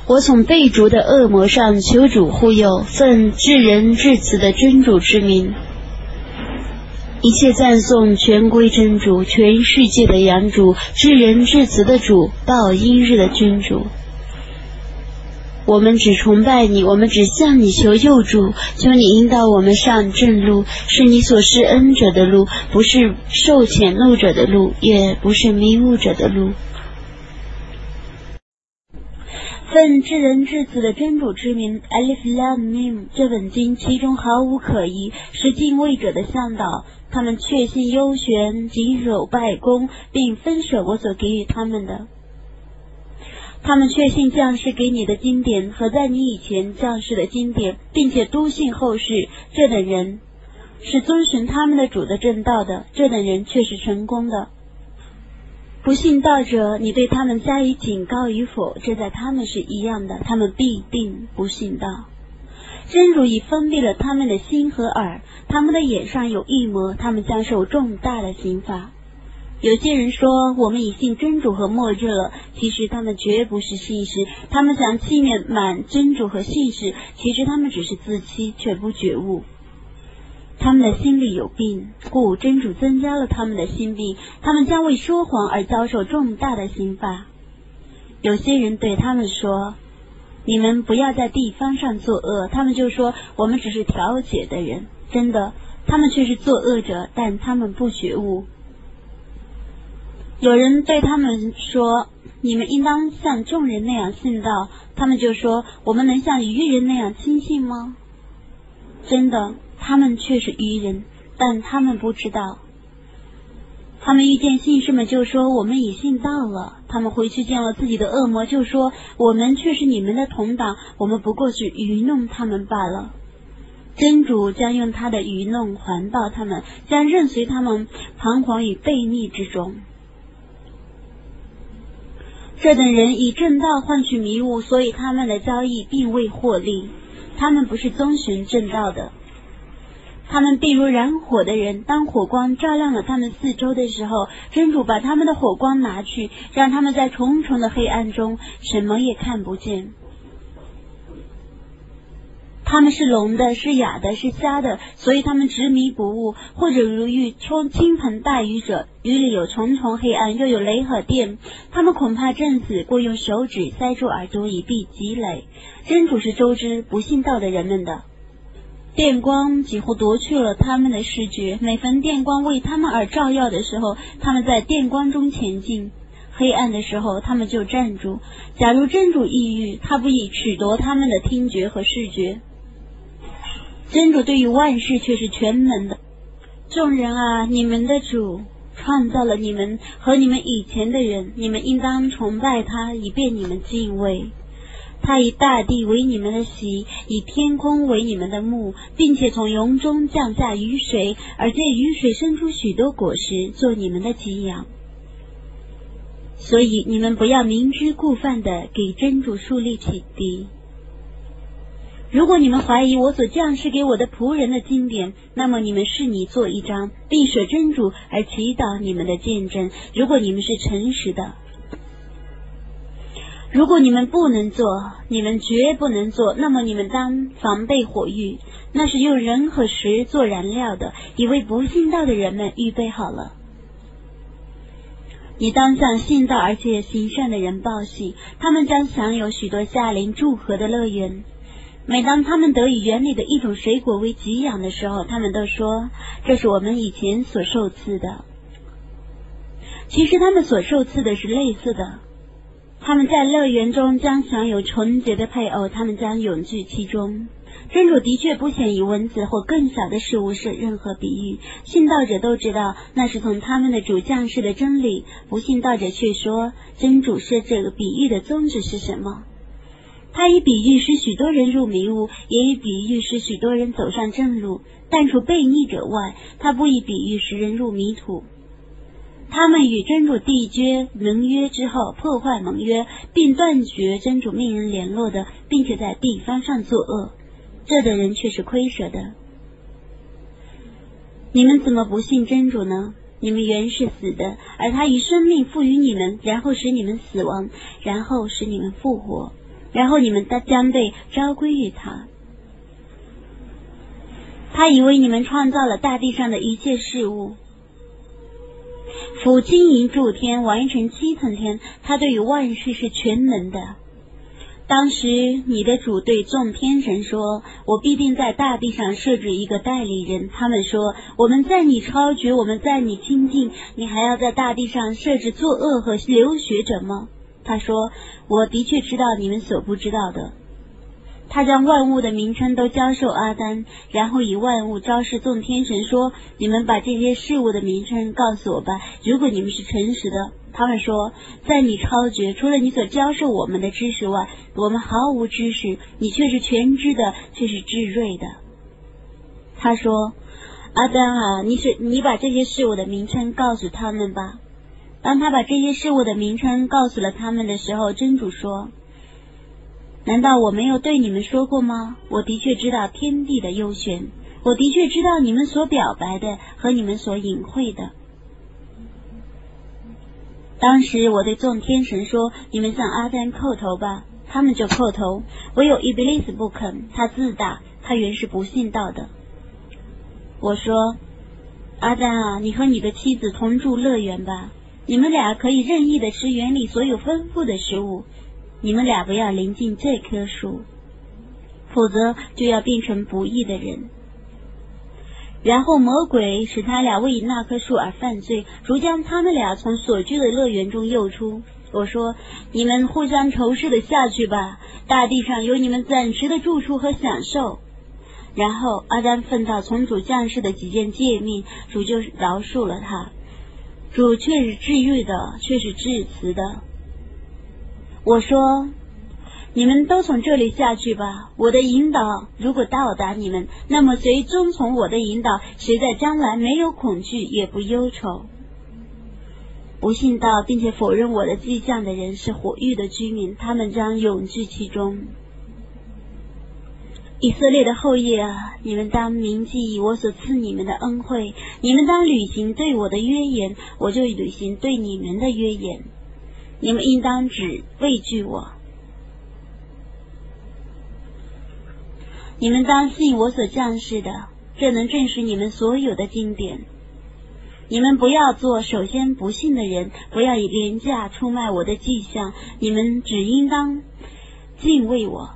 我从被逐的恶魔上求主护佑，奉至仁至慈的真主之名，一切赞颂全归真主，全世界的养主，至仁至慈的主，报应日的君主。我们只崇拜你，我们只向你求救助，求你引导我们上正路，是你所施恩者的路，不是受谴怒者的路，也不是迷雾者的路。奉至仁至慈的真主之名 Alif Lam Mim， 这本经其中毫无可疑，是敬畏者的向导。他们确信幽玄，谨守拜功，并分舍我所给予他们的。他们确信降世给你的经典和在你以前降世的经典，并且笃信后世。这等人是遵循他们的主的正道的，这等人却是成功的。不信道者，你对他们加以警告与否，这在他们是一样的，他们必定不信道。真主已封闭了他们的心和耳，他们的眼上有异魔，他们将受重大的刑罚。有些人说我们已信真主和末日了，其实他们绝不是信士，他们想欺瞒真主和信士，其实他们只是自欺却不觉悟。他们的心里有病，故真主增加了他们的心病，他们将为说谎而遭受重大的刑罚。有些人对他们说，你们不要在地方上作恶，他们就说我们只是调解的人，真的他们却是作恶者，但他们不觉悟。有人对他们说，你们应当像众人那样信道，他们就说我们能像愚人那样轻信吗？真的他们却是愚人，但他们不知道。他们遇见信士们就说我们已信道了，他们回去见了自己的恶魔就说我们却是你们的同党，我们不过是愚弄他们罢了。真主将用他的愚弄环抱他们，将任随他们彷徨于悖逆之中。这等人以正道换取迷雾，所以他们的交易并未获利，他们不是遵循正道的。他们必如燃火的人，当火光照亮了他们四周的时候，真主把他们的火光拿去，让他们在重重的黑暗中什么也看不见。他们是聋的，是哑的，是瞎的，所以他们执迷不悟，或者如遇倾盆大雨者，雨里有重重黑暗，又有雷和电，他们恐怕震死，故用手指塞住耳朵以避积累。真主是周知不信道的人们的。电光几乎夺去了他们的视觉，每逢电光为他们而照耀的时候，他们在电光中前进，黑暗的时候他们就站住。假如真主抑郁，他不以褫夺他们的听觉和视觉。真主对于万事却是全能的。众人啊，你们的主创造了你们和你们以前的人，你们应当崇拜他，以便你们敬畏。他以大地为你们的席，以天空为你们的幕，并且从云中降下雨水，而这雨水生出许多果实，做你们的给养。所以你们不要明知故犯的给真主树立起敌。如果你们怀疑我所降世给我的仆人的经典，那么你们是你做一张，并舍真主而祈祷你们的见证，如果你们是诚实的。如果你们不能做，你们绝不能做，那么你们当防备火狱，那是用人和石做燃料的，已为不信道的人们预备好了。你当向信道而且行善的人报喜，他们将享有许多夏令祝贺的乐园。每当他们得以园里的一种水果为给养的时候，他们都说这是我们以前所受赐的。其实他们所受赐的是类似的。他们在乐园中将享有纯洁的配偶，他们将永居其中。真主的确不显以蚊子或更小的事物是任何比喻，信道者都知道那是从他们的主降世的真理，不信道者却说真主设这个比喻的宗旨是什么。他以比喻使许多人入迷雾，也以比喻使许多人走上正路，但除悖逆者外，他不以比喻使人入迷途。他们与真主缔结盟约之后，破坏盟约，并断绝真主命人联络的，并且在地方上作恶，这等人却是亏舍的。你们怎么不信真主呢？你们原是死的，而他以生命赋予你们，然后使你们死亡，然后使你们复活。 然后你们将被召归于他。他以为你们创造了大地上的一切事物，父经营诸天，完成七层天，他对于万事是全能的。当时你的主对众天神说，我必定在大地上设置一个代理人。他们说，我们在你超绝，我们在你亲近，你还要在大地上设置作恶和流血者吗？他说，我的确知道你们所不知道的。他将万物的名称都教授阿丹，然后以万物昭示众天神说，你们把这些事物的名称告诉我吧，如果你们是诚实的。他们说，在你超绝，除了你所教授我们的知识外，我们毫无知识，你却是全知的，却是至睿的。他说，阿丹啊，你把这些事物的名称告诉他们吧。当他把这些事物的名称告诉了他们的时候，真主说，难道我没有对你们说过吗？我的确知道天地的幽玄，我的确知道你们所表白的和你们所隐晦的。当时我对众天神说，你们向阿丹叩头吧，他们就叩头，唯有伊比利斯不肯，他自大，他原是不信道的。我说，阿丹啊，你和你的妻子同住乐园吧，你们俩可以任意的吃园里所有丰富的食物，你们俩不要临近这棵树，否则就要变成不义的人。然后魔鬼使他俩为那棵树而犯罪，如将他们俩从所居的乐园中诱出。我说，你们互相仇视的下去吧，大地上有你们暂时的住处和享受。然后阿丹奉到从主降世的几件诫命，主就饶恕了他。主却是治愈的，却是致慈的。我说，你们都从这里下去吧，我的引导如果到达你们，那么谁遵从我的引导，谁在将来没有恐惧也不忧愁。不信道并且否认我的迹象的人是火狱的居民，他们将永居其中。以色列的后裔啊，你们当铭记我所赐你们的恩惠，你们当履行对我的约言，我就履行对你们的约言。你们应当只畏惧我，你们当信我所降示的，这能证实你们所有的经典。你们不要做首先不信的人，不要以廉价出卖我的迹象，你们只应当敬畏我。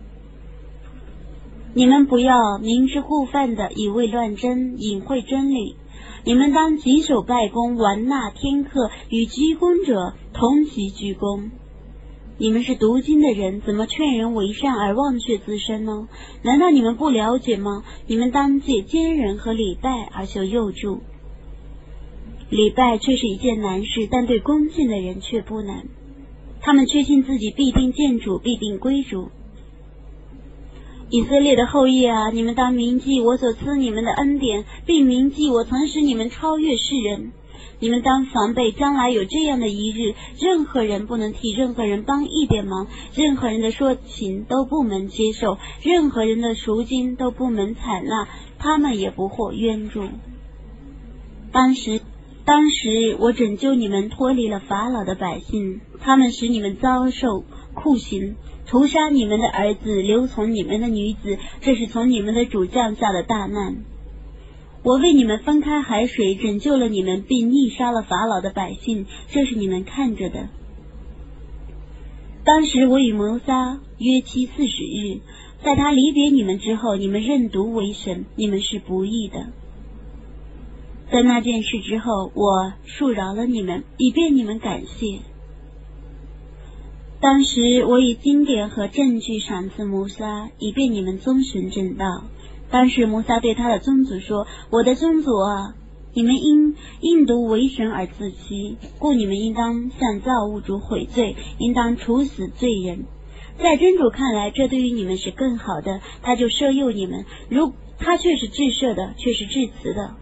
你们不要明知故犯的以为乱真，隐晦真理。你们当谨守拜功，玩纳天课，与居功者同齐居功。你们是读经的人，怎么劝人为善而忘却自身呢？难道你们不了解吗？你们当借奸人和礼拜而求佑助。礼拜却是一件难事，但对恭敬的人却不难。他们确信自己必定见主，必定归主。以色列的后裔啊，你们当铭记我所赐你们的恩典，并铭记我曾使你们超越世人。你们当防备将来有这样的一日，任何人不能替任何人帮一点忙，任何人的说情都不能接受，任何人的赎金都不能采纳，他们也不获援助。当时我拯救你们脱离了法老的百姓，他们使你们遭受酷刑，屠杀你们的儿子，流从你们的女子，这是从你们的主降下的大难。我为你们分开海水，拯救了你们，并逆杀了法老的百姓，这是你们看着的。当时我与摩撒约期40日，在他离别你们之后，你们认独为神，你们是不义的。在那件事之后，我恕饶了你们，以便你们感谢。当时我以经典和证据赏赐摩撒，以便你们遵循正道。当时摩撒对他的宗族说，我的宗族啊，你们因独为神而自欺，故你们应当向造物主悔罪，应当处死罪人。在真主看来，这对于你们是更好的，他就赦宥你们，如他却是至赦的，却是至慈的。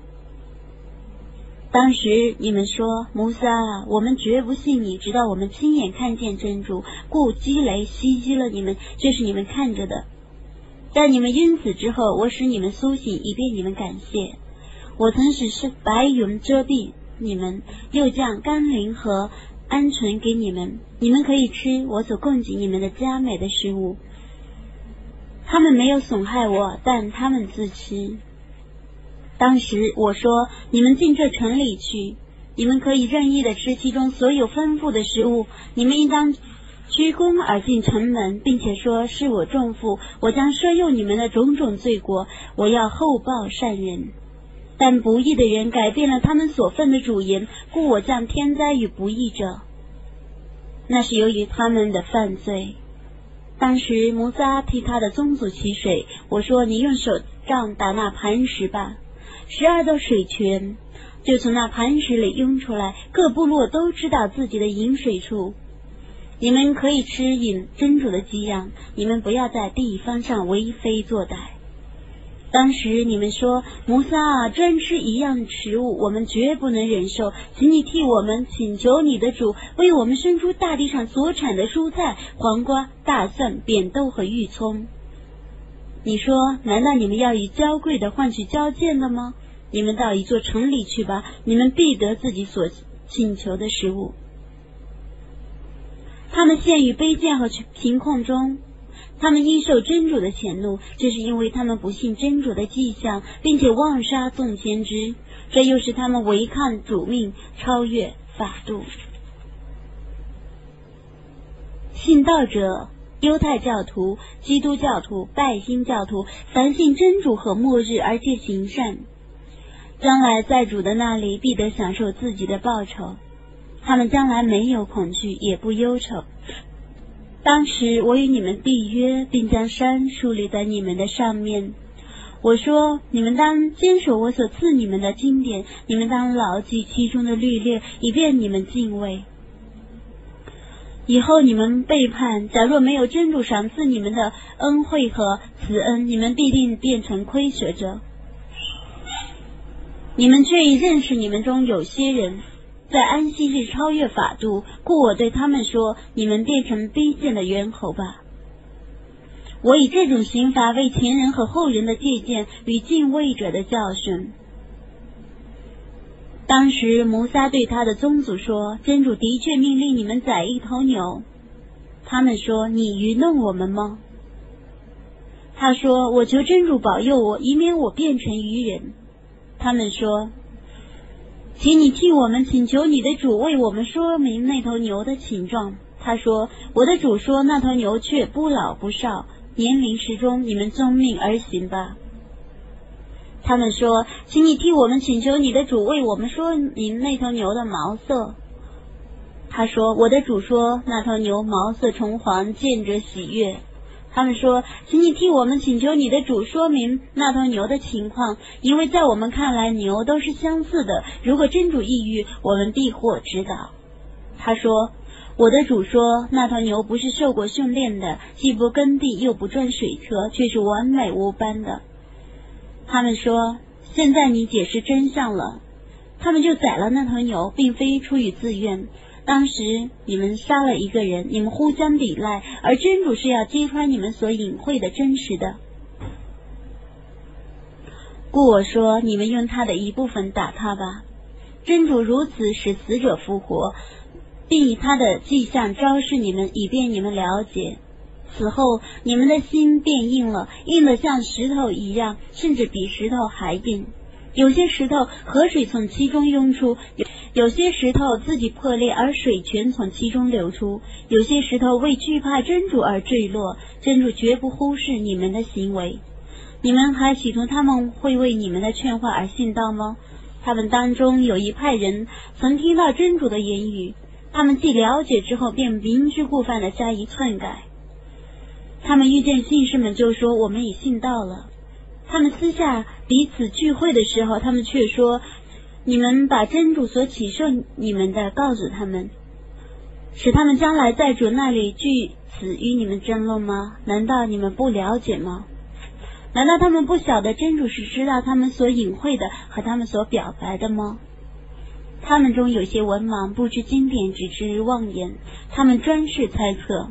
当时你们说，摩撒啊，我们绝不信你，直到我们亲眼看见真主，故击雷袭击了你们，这是你们看着的。在你们晕死之后，我使你们苏醒，以便你们感谢。我曾使白云遮蔽你们，又降甘霖和鹌鹑给你们，你们可以吃我所供给你们的佳美的食物。他们没有损害我，但他们自吃。当时我说，你们进这城里去，你们可以任意的吃其中所有丰富的食物，你们应当鞠躬而进城门，并且说，是我重负，我将赦宥你们的种种罪过，我要厚报善人。但不义的人改变了他们所奉的主言，故我降天灾与不义者，那是由于他们的犯罪。当时摩撒替他的宗族起水，我说，你用手杖打那磐石吧，12道水泉就从那磐石里涌出来，各部落都知道自己的饮水处。你们可以吃饮真主的给养，你们不要在地方上为非作歹。当时你们说，摩撒啊，专吃一样食物我们绝不能忍受，请你替我们请求你的主为我们生出大地上所产的蔬菜，黄瓜、大蒜、扁豆和玉葱。你说，难道你们要以娇贵的换取娇贱的吗？你们到一座城里去吧，你们必得自己所请求的食物。他们陷于卑贱和贫困中，他们因受真主的谴怒，这是因为他们不信真主的迹象，并且妄杀众先知，这又是他们违抗主命，超越法度。信道者，犹太教徒、基督教徒、拜新教徒，凡信真主和末日而且行善，将来在主的那里必得享受自己的报酬，他们将来没有恐惧，也不忧愁。当时我与你们缔约，并将山树立在你们的上面。我说，你们当坚守我所赐你们的经典，你们当牢记其中的律例，以便你们敬畏。以后你们背叛，假若没有真主赏赐你们的恩惠和慈恩，你们必定变成亏损者。你们却已认识你们中有些人在安息日超越法度，故我对他们说，你们变成卑贱的猿猴吧。我以这种刑罚为前人和后人的借鉴与敬畏者的教训。当时摩撒对他的宗族说，真主的确命令你们宰一头牛。他们说，你愚弄我们吗？他说，我求真主保佑我，以免我变成愚人。他们说，请你替我们请求你的主为我们说明那头牛的情状。他说，我的主说，那头牛却不老不少，年龄适中，你们遵命而行吧。他们说，请你替我们请求你的主为我们说明那头牛的毛色。他说，我的主说，那头牛毛色橙黄，见着喜悦。他们说，请你替我们请求你的主说明那头牛的情况，因为在我们看来牛都是相似的，如果真主抑郁，我们必获指导。他说，我的主说，那头牛不是受过训练的，既不耕地又不转水车，却是完美无斑的。他们说，现在你解释真相了。他们就宰了那头牛，并非出于自愿。当时你们杀了一个人，你们互相抵赖，而真主是要揭穿你们所隐晦的真实的。故我说，你们用他的一部分打他吧。真主如此使死者复活，并以他的迹象昭示你们，以便你们了解。此后你们的心变硬了，硬得像石头一样，甚至比石头还硬。有些石头河水从其中涌出，有些石头自己破裂而水泉从其中流出，有些石头为惧怕真主而坠落，真主绝不忽视你们的行为。你们还企图他们会为你们的劝话而信道吗？他们当中有一派人曾听到真主的言语，他们既了解之后便明知故犯地加以篡改。他们遇见信士们就说，我们已信道了。他们私下彼此聚会的时候，他们却说，你们把真主所启示你们的告诉他们，使他们将来在主那里据此与你们争论吗？难道你们不了解吗？难道他们不晓得真主是知道他们所隐晦的和他们所表白的吗？他们中有些文盲，不知经典，只知妄言，他们专是猜测。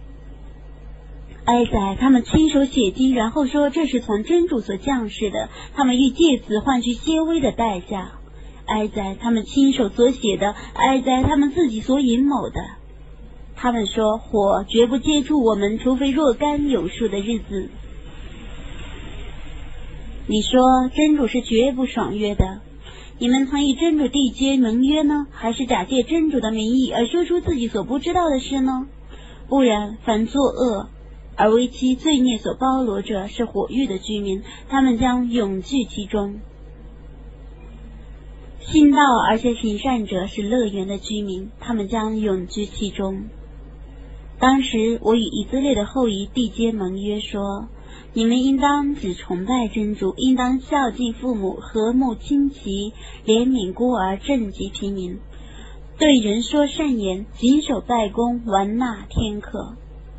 哀哉，他们亲手写经，然后说这是从真主所降世的，他们欲借此换取些微的代价。 哀哉他们亲手所写的，哀哉他们自己所阴谋的。他们说火绝不接触我们，除非若干有数的日子。你说真主是绝不爽约的，你们曾与真主缔结盟约呢，还是假借真主的名义而说出自己所不知道的事呢？不然凡作恶而为其罪孽所包罗者是火狱的居民，他们将永居其中。信道而且行善者是乐园的居民，他们将永居其中。当时我与以色列的后裔缔结盟约说，你们应当只崇拜真主，应当孝敬父母，和睦亲戚，怜悯孤儿，赈济贫民，对人说善言，谨守拜功，完纳天课。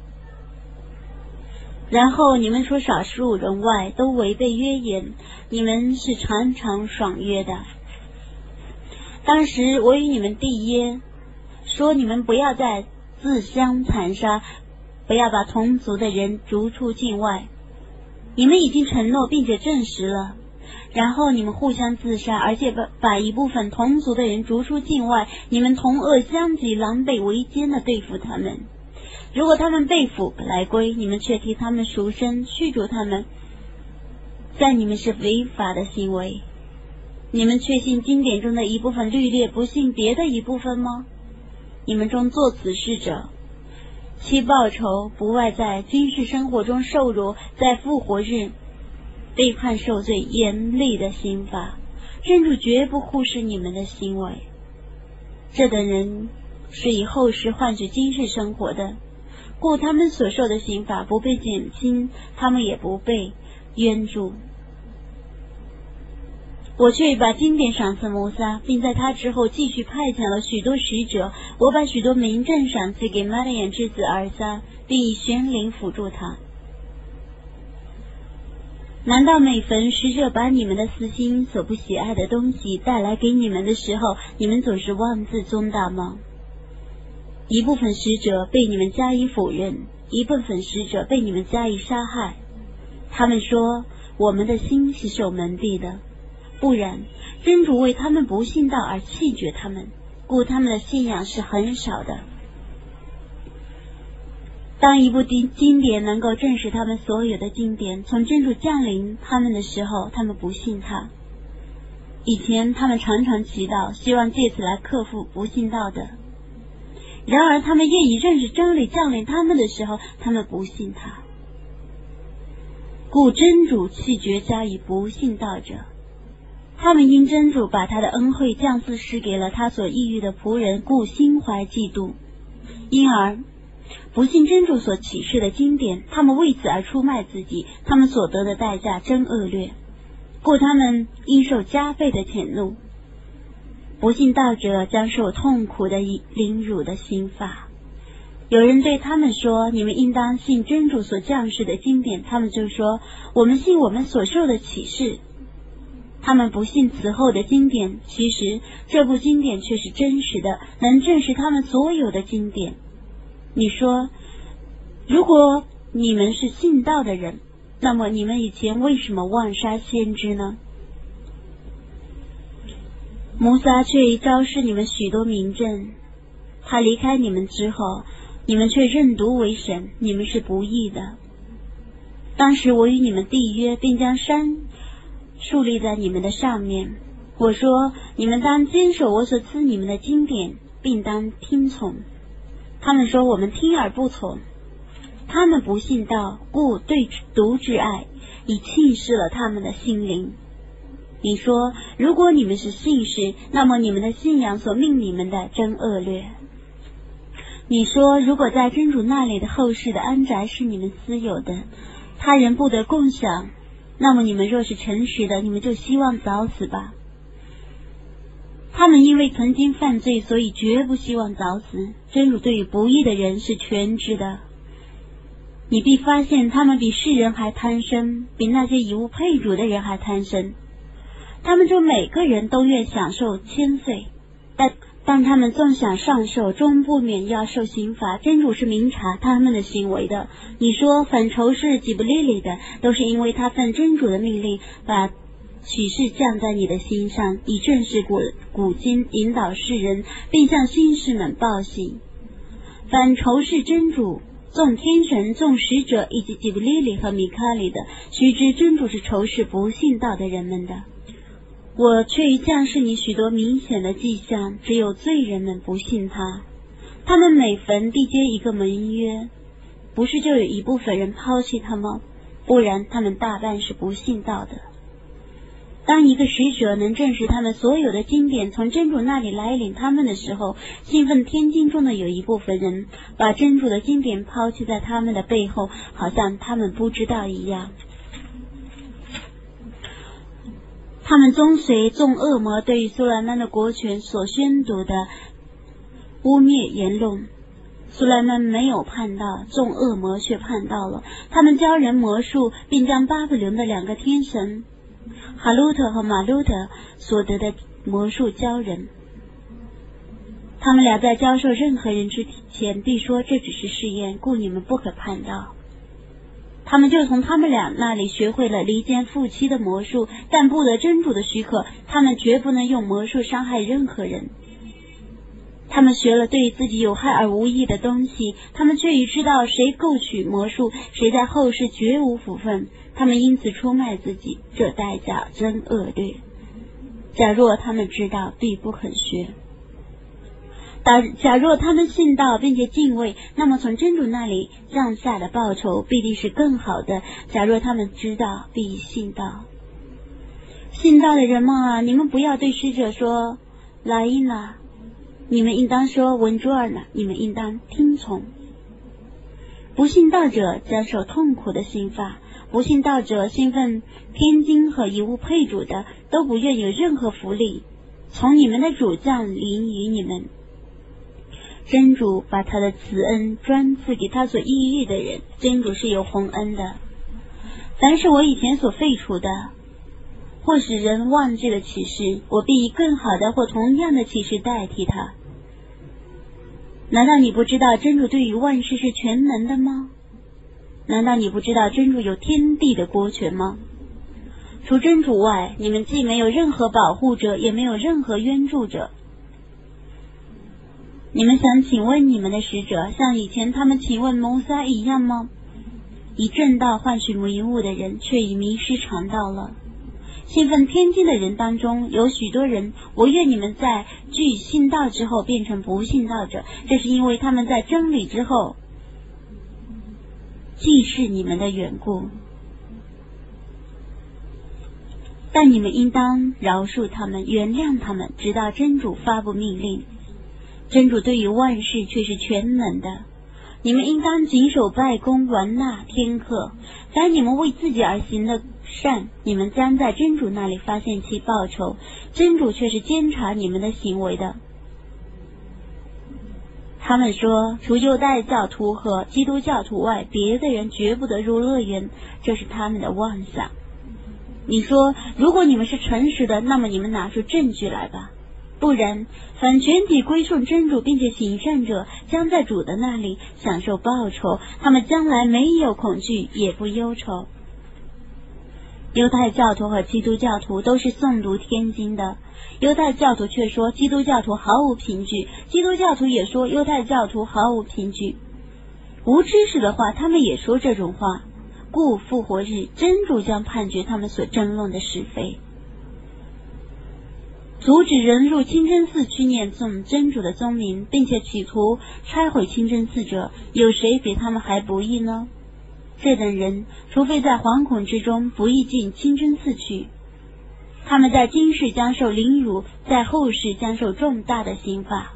然后你们除少数人外都违背约言，你们是常常爽约的。当时我与你们缔约，说你们不要再自相残杀，不要把同族的人逐出境外。你们已经承诺并且证实了，然后你们互相自杀，而且把一部分同族的人逐出境外，你们同恶相及，狼狈为奸的对付他们。如果他们被俘来归，你们却替他们赎身，驱逐他们，在你们是违法的行为。你们确信经典中的一部分律例，不信别的一部分吗？你们中做此事者，其报酬不外在军事生活中受辱，在复活日被判受罪严厉的刑罚。真主绝不忽视你们的行为。这等人是以后世换取今世生活的，故他们所受的刑罚不被减轻，他们也不被冤住。我却把经典赏赐摩撒，并在他之后继续派遣了许多使者。我把许多民政赏赐给马利亚之子尔撒，并以玄灵辅助他。难道每逢使者把你们的私心所不喜爱的东西带来给你们的时候，你们总是妄自尊大吗？一部分使者被你们加以否认，一部分使者被你们加以杀害。他们说我们的心是受蒙蔽的，不然真主为他们不信道而弃绝他们，故他们的信仰是很少的。当一部经典能够证实他们所有的经典从真主降临他们的时候，他们不信他。以前他们常常祈祷，希望借此来克服不信道的。然而他们愿意认识真理降临他们的时候，他们不信他。故真主弃绝加以不信道者。他们因真主把他的恩惠降赐施给了他所抑郁的仆人，故心怀嫉妒，因而不信真主所启示的经典，他们为此而出卖自己，他们所得的代价真恶劣，故他们应受加倍的谴怒。不信道者将受痛苦的凌辱的刑罚。有人对他们说，你们应当信真主所降世的经典，他们就说，我们信我们所受的启示。他们不信此后的经典，其实这部经典却是真实的，能证实他们所有的经典。你说，如果你们是信道的人，那么你们以前为什么妄杀先知呢？摩撒却昭示你们许多明证，他离开你们之后，你们却认犊为神，你们是不义的。当时我与你们缔约，并将山树立在你们的上面。我说，你们当坚守我所赐你们的经典，并当听从。他们说，我们听而不从。他们不信道，故对毒之爱，已侵蚀了他们的心灵。你说，如果你们是信士，那么你们的信仰所命你们的真恶劣。你说，如果在真主那里的后世的安宅是你们私有的，他人不得共享，那么你们若是诚实的，你们就希望早死吧。他们因为曾经犯罪，所以绝不希望早死。真主对于不义的人是全知的。你必发现他们比世人还贪生，比那些以物配主的人还贪生。他们中每个人都愿享受千岁，但他们纵享上受，终不免要受刑罚。真主是明察他们的行为的。你说反仇视吉布利里的，都是因为他奉真主的命令，把启示降在你的心上，以正视古今，引导世人，并向心士们报喜。凡仇视真主、众天神、众使者以及吉布利里和米卡里的，须知真主是仇视不信道的人们的。我却已降示你许多明显的迹象，只有罪人们不信他。他们每逢缔结一个盟约，不是就有一部分人抛弃他吗？不然他们大半是不信道的。当一个使者能证实他们所有的经典从真主那里来领他们的时候，兴奋天经中的有一部分人把真主的经典抛弃在他们的背后，好像他们不知道一样。他们遵随众恶魔对于苏莱曼的国权所宣读的污蔑言论。苏莱曼没有叛道，众恶魔却叛道了。他们教人魔术，并将巴比伦的两个天神哈鲁特和马鲁特所得的魔术教人。他们俩在教授任何人之前必说这只是试验，故你们不可叛道。他们就从他们俩那里学会了离间夫妻的魔术，但不得真主的许可，他们绝不能用魔术伤害任何人。他们学了对自己有害而无益的东西，他们却已知道谁购取魔术，谁在后世绝无福分，他们因此出卖自己，这代价真恶劣。假若他们知道，必不肯学。假若他们信道并且敬畏，那么从真主那里降下的报酬必定是更好的。假若他们知道，必信道。信道的人们啊，你们不要对使者说来因啦，你们应当说文朱尔呢，你们应当听从。不信道者将受痛苦的刑罚，不信道者兴奋天经和以物配主的，都不愿有任何福利从你们的主降临于你们。真主把他的慈恩专赐给他所抑郁的人，真主是有宏恩的。凡是我以前所废除的或使人忘记的启示，我必以更好的或同样的启示代替他。难道你不知道真主对于万事是全能的吗？难道你不知道真主有天地的国权吗？除真主外，你们既没有任何保护者，也没有任何援助者。你们想请问你们的使者，像以前他们请问摩萨一样吗？以正道换取迷雾的人，却已迷失常道了。兴奋天经的人当中有许多人，我愿你们在据信道之后变成不信道者，这是因为他们在真理之后既是你们的缘故。但你们应当饶恕他们，原谅他们，直到真主发布命令。真主对于万事却是全能的。你们应当谨守拜功，完纳天课。凡你们为自己而行的善，你们将在真主那里发现其报酬。真主却是监察你们的行为的。他们说，除犹太教徒和基督教徒外，别的人绝不得入乐园，这是他们的妄想。你说，如果你们是诚实的，那么你们拿出证据来吧。不然，凡全体归顺真主并且行善者，将在主的那里享受报酬，他们将来没有恐惧，也不忧愁。犹太教徒和基督教徒都是诵读天经的，犹太教徒却说基督教徒毫无凭据，基督教徒也说犹太教徒毫无凭据。无知识的话，他们也说这种话，故复活日真主将判决他们所争论的是非。阻止人入清真寺去念诵真主的宗名，并且企图拆毁清真寺者，有谁比他们还不义呢？这等人除非在惶恐之中不易进清真寺去，他们在今世将受凌辱，在后世将受重大的刑罚。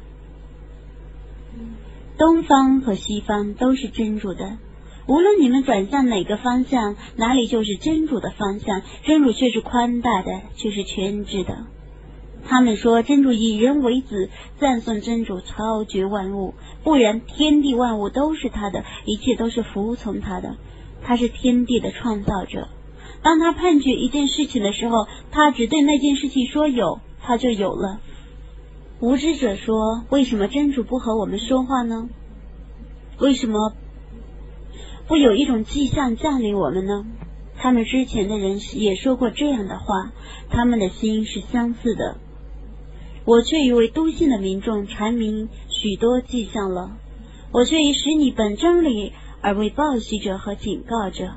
东方和西方都是真主的，无论你们转向哪个方向，哪里就是真主的方向。真主却是宽大的，却是全知的。他们说真主以人为子，赞颂真主超绝万物，不然天地万物都是他的，一切都是服从他的，他是天地的创造者。当他判决一件事情的时候，他只对那件事情说有，他就有了。无知者说，为什么真主不和我们说话呢？为什么不有一种迹象降临我们呢？ 他们之前的人也说过这样的话，他们的心是相似的。我却已为笃信的民众阐明许多迹象了，我却已使你本真理而为报喜者和警告者。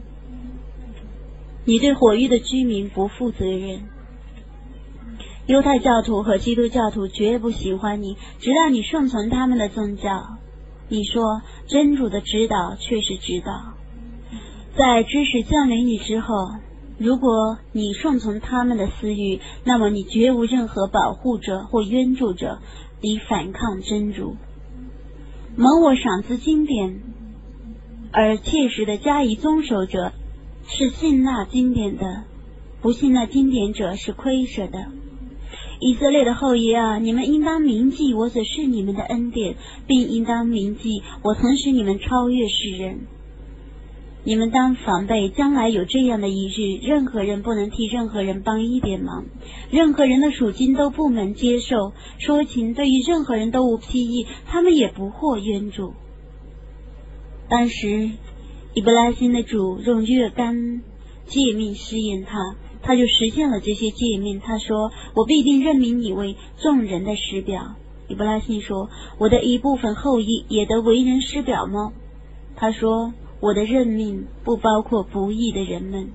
你对火域的居民不负责任。犹太教徒和基督教徒绝不喜欢你，直到你顺从他们的宗教。你说真主的指导却是指导。在知识降临你之后，如果你顺从他们的私欲，那么你绝无任何保护者或援助者以反抗真主。蒙我赏赐经典而切实的加以遵守者是信纳经典的，不信纳经典者是亏舍的。以色列的后裔啊，你们应当铭记我所示你们的恩典，并应当铭记我曾使你们超越世人。你们当防备将来有这样的一日，任何人不能替任何人帮一点忙，任何人的属金都不能接受，说情对于任何人都无裨益，他们也不获援助。当时以布拉欣的主用月干诫命试验他就实现了这些诫命。他说，我必定任命你为众人的师表。以布拉欣说，我的一部分后裔也得为人师表吗？他说，我的任命不包括不义的人们。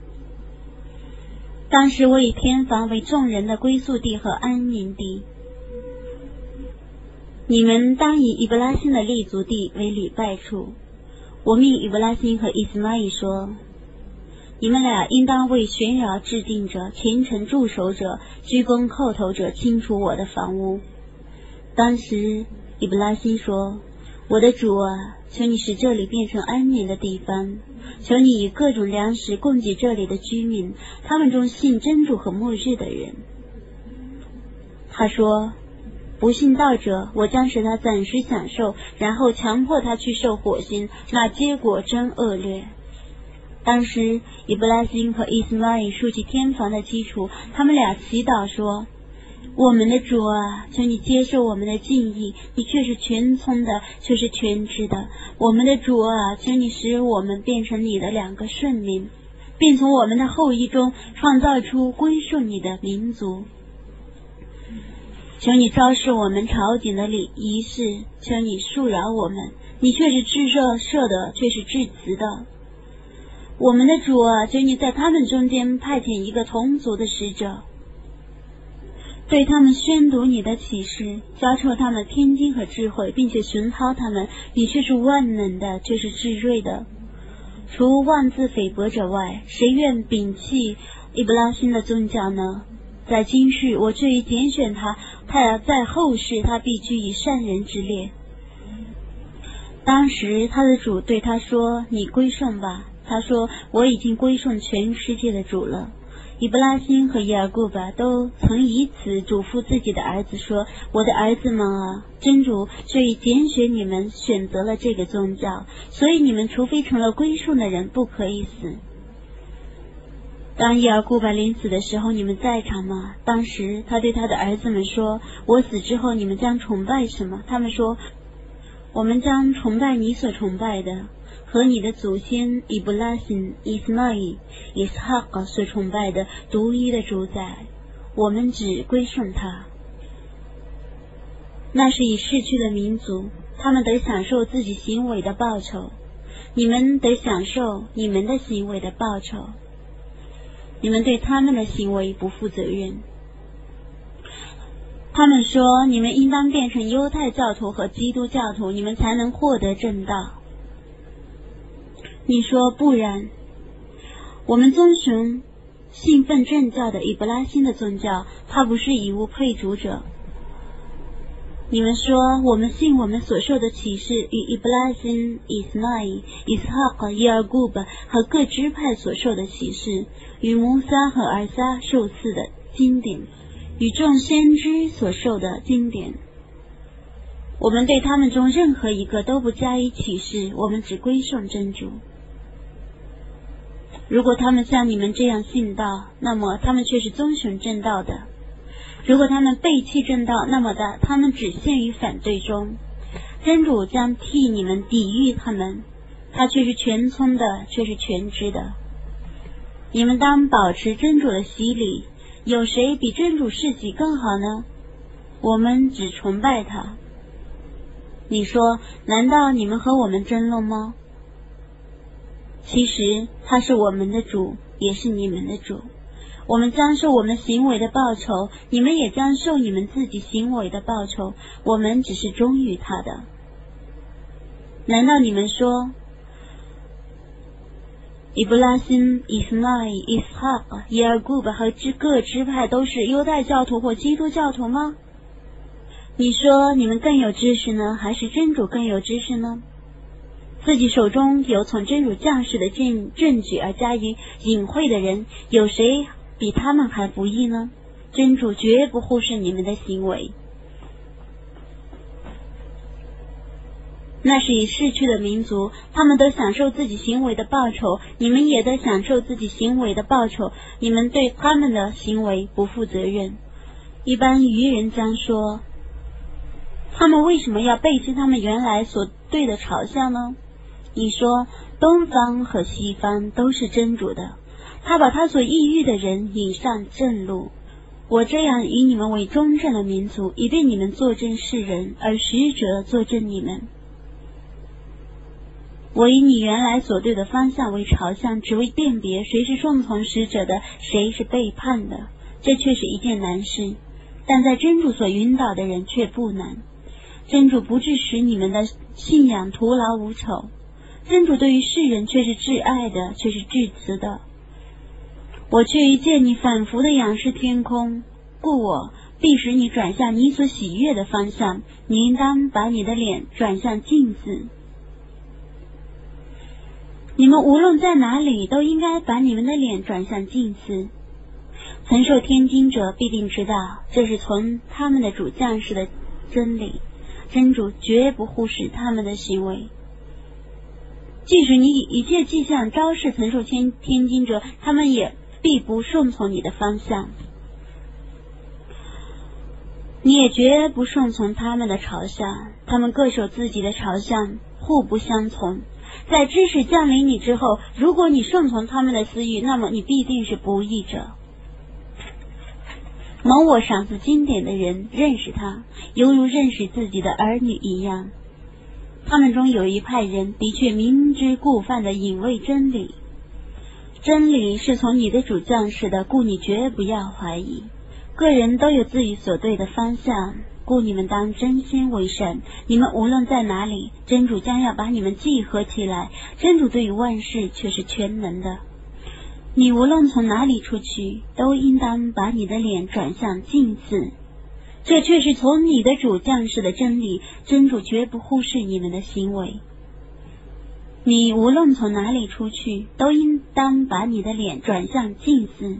当时我以天房为众人的归宿地和安宁地，你们当以以布拉欣的立足地为礼拜处。我命以布拉欣和伊斯玛仪说，你们俩应当为旋扰制定者、虔诚驻守者、鞠躬叩头者清除我的房屋。当时以布拉欣说，我的主啊，求你使这里变成安宁的地方，求你以各种粮食供给这里的居民，他们中信真主和末日的人。他说，不信道者，我将使他暂时享受，然后强迫他去受火刑，那结果真恶劣。当时以布拉欣和伊斯玛仪竖起天房的基础，他们俩祈祷说，我们的主啊，求你接受我们的敬意，你却是全聪的，却是全知的。我们的主啊，求你使我们变成你的两个顺民，并从我们的后裔中创造出归顺你的民族。求你昭示我们朝觐的仪式，求你恕饶我们，你却是至赦的，却是至慈的。我们的主啊，求你在他们中间派遣一个同族的使者，对他们宣读你的启示，教授他们天经和智慧，并且熏陶他们，你却是万能的，却是至睿的。除妄自菲薄者外，谁愿摒弃伊布拉欣的宗教呢？在今世我却已拣选他，在后世他必居以善人之列。当时他的主对他说，你归顺吧。他说，我已经归顺全世界的主了。以布拉欣和雅各巴都曾以此嘱咐自己的儿子说，我的儿子们啊，真主却已拣选你们，选择了这个宗教，所以你们除非成了归顺的人，不可以死。当雅各巴临死的时候，你们在场吗？当时他对他的儿子们说，我死之后你们将崇拜什么？他们说，我们将崇拜你所崇拜的，和你的祖先以布拉欣、伊斯玛仪、伊斯哈格所崇拜的独一的主宰，我们只归顺他。那是已逝去的民族，他们得享受自己行为的报酬，你们得享受你们的行为的报酬。你们对他们的行为不负责任。他们说，你们应当变成犹太教徒和基督教徒，你们才能获得正道。你说不然，我们遵循信奉正教的以布拉欣的宗教，他不是以物配主者。你们说，我们信我们所受的启示与以布拉欣、伊斯玛仪、伊斯哈格、雅各巴和各支派所受的启示，与摩撒和尔撒受赐的经典，与众先知所受的经典。我们对他们中任何一个都不加以启示，我们只归顺真主。如果他们像你们这样信道，那么他们却是遵循正道的；如果他们背弃正道，那么他们只陷于反对中。真主将替你们抵御他们，他却是全聪的，却是全知的。 你们当保持真主的洗礼，有谁比真主世袭更好呢？我们只崇拜他。你说，难道你们和我们争论吗？其实他是我们的主，也是你们的主。我们将受我们行为的报酬，你们也将受你们自己行为的报酬，我们只是忠于他的。难道你们说，伊布拉辛、以斯麦、伊斯哈克、耶尔古巴和各支派都是犹太教徒或基督教徒吗？你说你们更有知识呢，还是真主更有知识呢？自己手中有从真主降世的证据而加以隐晦的人，有谁比他们还不义呢？真主绝不忽视你们的行为。那是已逝去的民族，他们都享受自己行为的报酬，你们也得享受自己行为的报酬，你们对他们的行为不负责任。一般愚人将说，他们为什么要背弃他们原来所对的朝向呢？你说，东方和西方都是真主的，他把他所抑郁的人引上正路。我这样以你们为忠正的民族，以便你们作证世人，而使者作证你们。我以你原来所对的方向为朝向，只为辨别谁是顺从使者的，谁是背叛的。这却是一件难事，但在真主所引导的人却不难。真主不致使你们的信仰徒劳无酬，真主对于世人却是挚爱的，却是至慈的。我却欲见你反复的仰视天空，故我必使你转向你所喜悦的方向，你应当把你的脸转向镜子。你们无论在哪里，都应该把你们的脸转向镜子。曾受天经者必定知道，这是从他们的主降世的真理，真主绝不忽视他们的行为。即使你以一切迹象昭示曾受天经者，他们也必不顺从你的方向，你也绝不顺从他们的朝向，他们各守自己的朝向，互不相从。在知识降临你之后，如果你顺从他们的私欲，那么你必定是不义者。蒙我赏赐经典的人认识他，犹如认识自己的儿女一样。他们中有一派人的确明知故犯的隐卫真理，真理是从你的主降世的，故你绝不要怀疑。个人都有自己所对的方向，故你们当真心为善。你们无论在哪里，真主将要把你们集合起来。真主对于万事却是全能的。你无论从哪里出去，都应当把你的脸转向镜子。这却是从你的主降世的真理，真主绝不忽视你们的行为。你无论从哪里出去，都应当把你的脸转向镜子。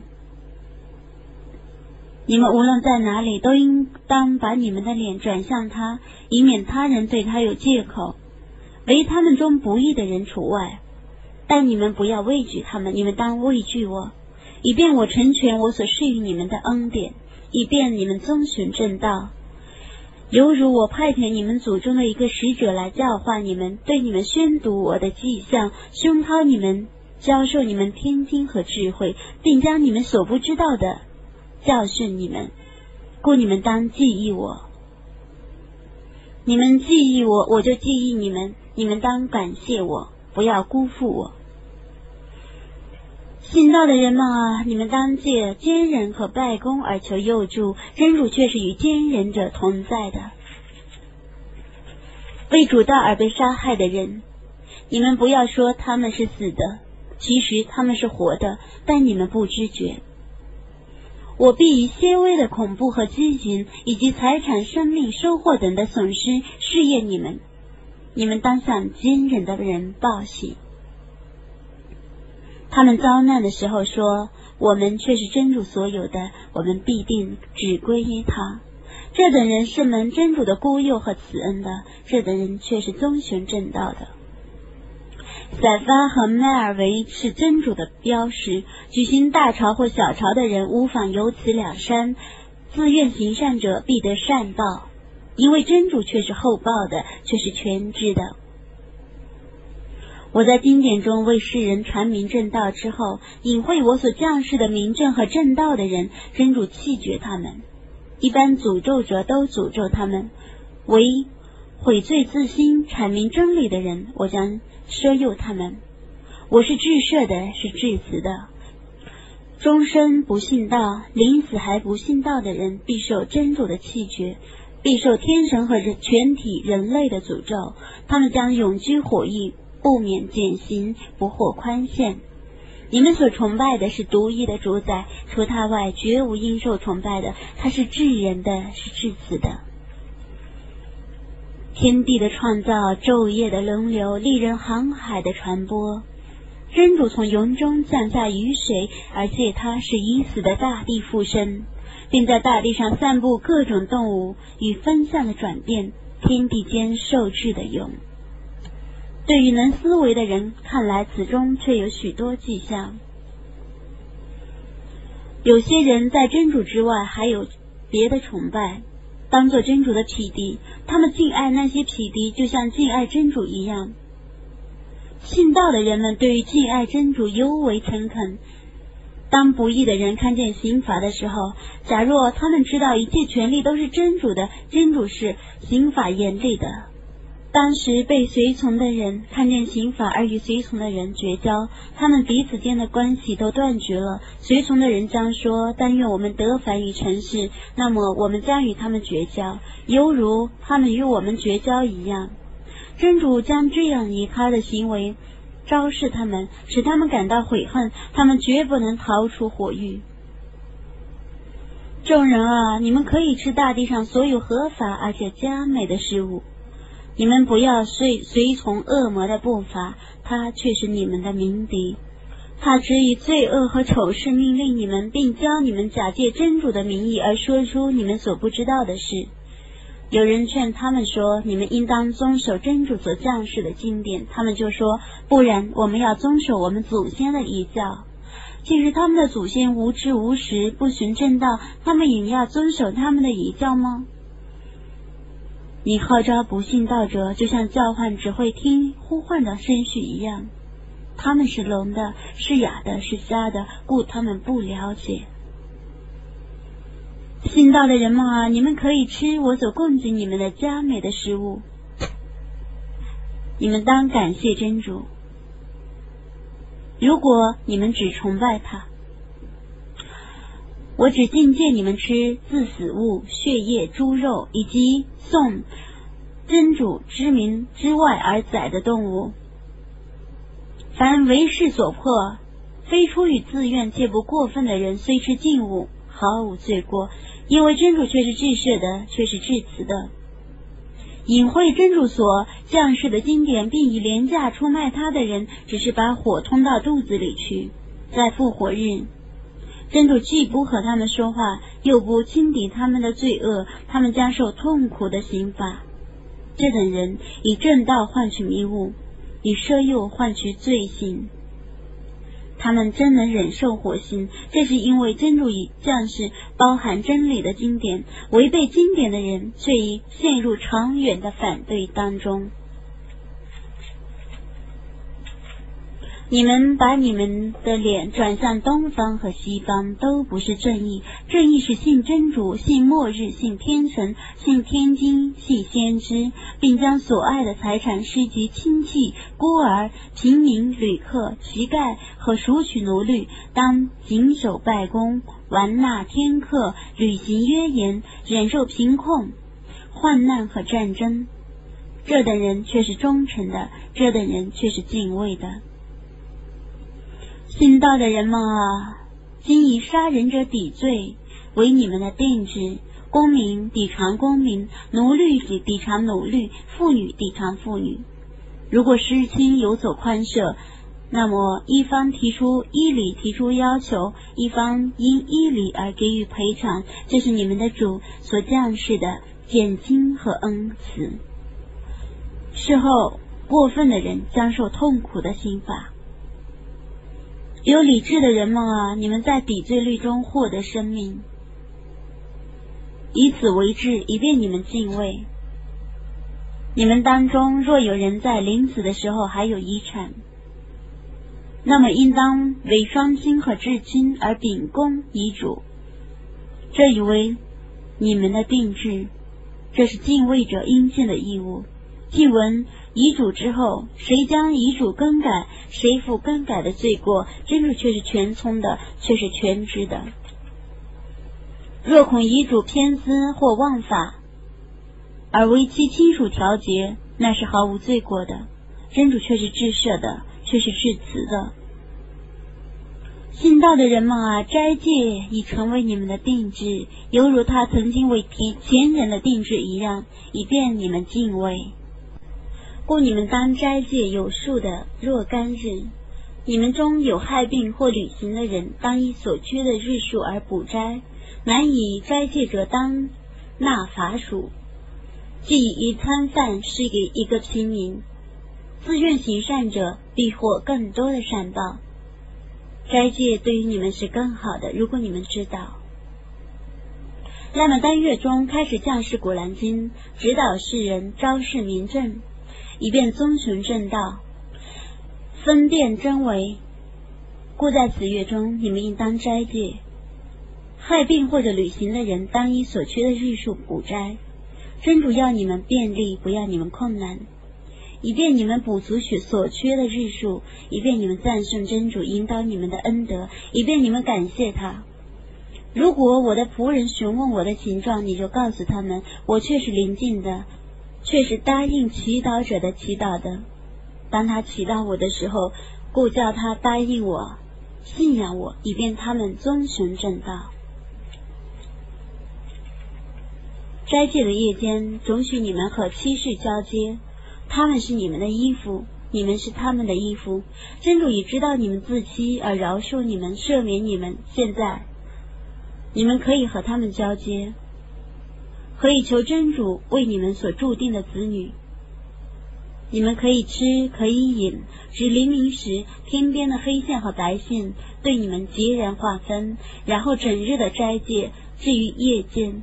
你们无论在哪里，都应当把你们的脸转向他，以免他人对他有借口，唯他们中不义的人除外。但你们不要畏惧他们，你们当畏惧我，以便我成全我所施予你们的恩典，以便你们遵循正道。犹如我派遣你们祖宗的一个使者来教化你们，对你们宣读我的迹象，熏陶你们，教授你们天经和智慧，并将你们所不知道的教训你们，故你们当记忆我。你们记忆我，我就记忆你们，你们当感谢我，不要辜负我。信道的人们啊，你们当借奸人和拜功而求佑助，真主却是与奸人者同在的。为主道而被杀害的人，你们不要说他们是死的，其实他们是活的，但你们不知觉。我必以些微的恐怖和畸形，以及财产、生命、收获等的损失试验你们，你们当向奸人的人报喜。他们遭难的时候说，我们却是真主所有的，我们必定只归于他。这等人是蒙真主的孤佑和慈恩的，这等人却是遵循正道的。塞发和麦尔维是真主的标识，举行大朝或小朝的人无妨有此两山，自愿行善者必得善报，因为真主却是厚报的，却是全知的。 我在经典中为世人传明正道之后，隐晦我所降世的明正和正道的人，真主弃绝他们。一般诅咒者都诅咒他们，为悔罪自新阐明真理的人，我将赦宥他们。我是至赦的，是至慈的。终身不信道，临死还不信道的人，必受真主的弃绝，必受天神和全体人类的诅咒。他们将永居火狱，不免减刑，不获宽限。你们所崇拜的是独一的主宰，除他外绝无应受崇拜的。他是至仁的，是至慈的。天地的创造，昼夜的轮流，利人航海的传播。真主从云中降下雨水，而借它使已死的大地复生，并在大地上散布各种动物与分散的转变，天地间受制的用。对于能思维的人看来，此中却有许多迹象。有些人在真主之外还有别的崇拜，当作真主的匹敌，他们敬爱那些匹敌，就像敬爱真主一样。信道的人们对于敬爱真主尤为诚恳。当不义的人看见刑罚的时候，假若他们知道一切权利都是真主的，真主是刑罚严厉的。当时被随从的人看见刑罚而与随从的人绝交，他们彼此间的关系都断绝了。随从的人将说，但愿我们得返于尘世，那么我们将与他们绝交，犹如他们与我们绝交一样。真主将这样以他的行为昭示他们，使他们感到悔恨，他们绝不能逃出火狱。众人啊，你们可以吃大地上所有合法而且佳美的事物，你们不要随从恶魔的步伐，他却是你们的鸣笛。他只以罪恶和丑事命令你们，并教你们假借真主的名义而说出你们所不知道的事。有人劝他们说，你们应当遵守真主所降世的经典，他们就说，不然我们要遵守我们祖先的遗教。其实他们的祖先无知无识，不循正道，他们也要遵守他们的遗教吗？你号召不信道者，就像叫唤只会听呼唤的声绪一样。他们是聋的，是哑的，是瞎的，故他们不了解。信道的人们啊，你们可以吃我所供给你们的佳美的食物，你们当感谢真主。如果你们只崇拜他，我只禁戒你们吃自死物、血液、猪肉，以及诵真主之名之外而宰的动物。凡为势所迫，非出于自愿且不过分的人，虽吃禁物，毫无罪过，因为真主却是至赦的，却是至慈的。隐晦真主所降世的经典，并以廉价出卖他的人，只是把火通到肚子里去。在复活日，真主既不和他们说话，又不轻抵他们的罪恶，他们将受痛苦的刑罚。这等人以正道换取迷雾，以赦宥换取罪行。他们真能忍受火刑，这是因为真主以降世包含真理的经典，违背经典的人却已陷入长远的反对当中。你们把你们的脸转向东方和西方，都不是正义。正义是信真主，信末日，信天神，信天经，信先知，并将所爱的财产施及亲戚、孤儿、平民、旅客、乞丐和赎取奴隶，当谨守拜功，完纳天课，履行约言，忍受贫困、患难和战争。这等人却是忠诚的，这等人却是敬畏的。信道的人们啊，今以杀人者抵罪为你们的定制，公民抵偿公民，奴隶抵偿奴隶，妇女抵偿妇女。如果失亲有所宽赦，那么一方提出要求，一方因依礼而给予赔偿，这是你们的主所降世的减轻和恩慈。事后过分的人将受痛苦的刑罚。有理智的人们啊，你们在抵罪律中获得生命，以此为治，以便你们敬畏。你们当中若有人在临死的时候还有遗产， 那么应当为双亲和至亲而秉公遗嘱，这以为你们的定制，这是敬畏者应尽的义务。祭文遗嘱之后，谁将遗嘱更改，谁负更改的罪过，真主却是全聪的，却是全知的。若恐遗嘱偏私或忘法，而为其亲属调节，那是毫无罪过的，真主却是至赦的，却是至慈的。信道的人们啊，斋戒已成为你们的定制，犹如他曾经为前人的定制一样，以便你们敬畏。故你们当斋戒有数的若干日，你们中有害病或旅行的人，当以所缺的日数而补斋，难以斋戒者当纳法属，即以一餐饭施给一个平民。自愿行善者必获更多的善报。斋戒对于你们是更好的，如果你们知道。那么单月中开始降示古兰经，指导世人，昭示明正，以便遵循正道，分辨真伪。故在此月中，你们应当斋戒。害病或者旅行的人，当以所缺的日数补斋。真主要你们便利，不要你们困难，以便你们补足所缺的日数，以便你们赞颂真主引导你们的恩德，以便你们感谢他。如果我的仆人询问我的形状，你就告诉他们，我却是临近的，却是答应祈祷者的祈祷的。当他祈祷我的时候，故叫他答应我，信仰我，以便他们遵循正道。斋戒的夜间，准许你们和妻室交接，他们是你们的衣服，你们是他们的衣服。真主已知道你们自欺，而饶恕你们，赦免你们。现在你们可以和他们交接，可以求真主为你们所注定的子女。你们可以吃，可以饮，指黎明时天边的黑线和白线对你们截然划分，然后整日的斋戒。至于夜间，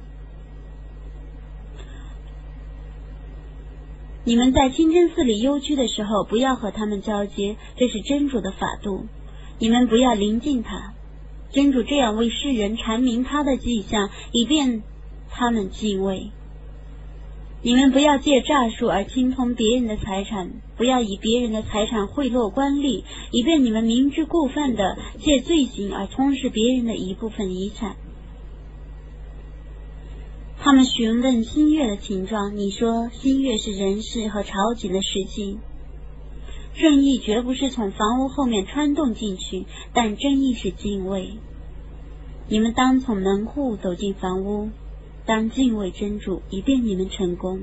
你们在清真寺里幽居的时候，不要和他们交接，这是真主的法度，你们不要临近他。真主这样为世人阐明他的迹象，以便他们敬畏。你们不要借诈术而侵吞别人的财产，不要以别人的财产贿赂官吏，以便你们明知故犯的借罪行而吞噬别人的一部分遗产。他们询问新月的形状，你说新月是人事和朝觐的事情。正义绝不是从房屋后面穿洞进去，但正义是敬畏。你们当从门户走进房屋，当敬畏真主，以便你们成功。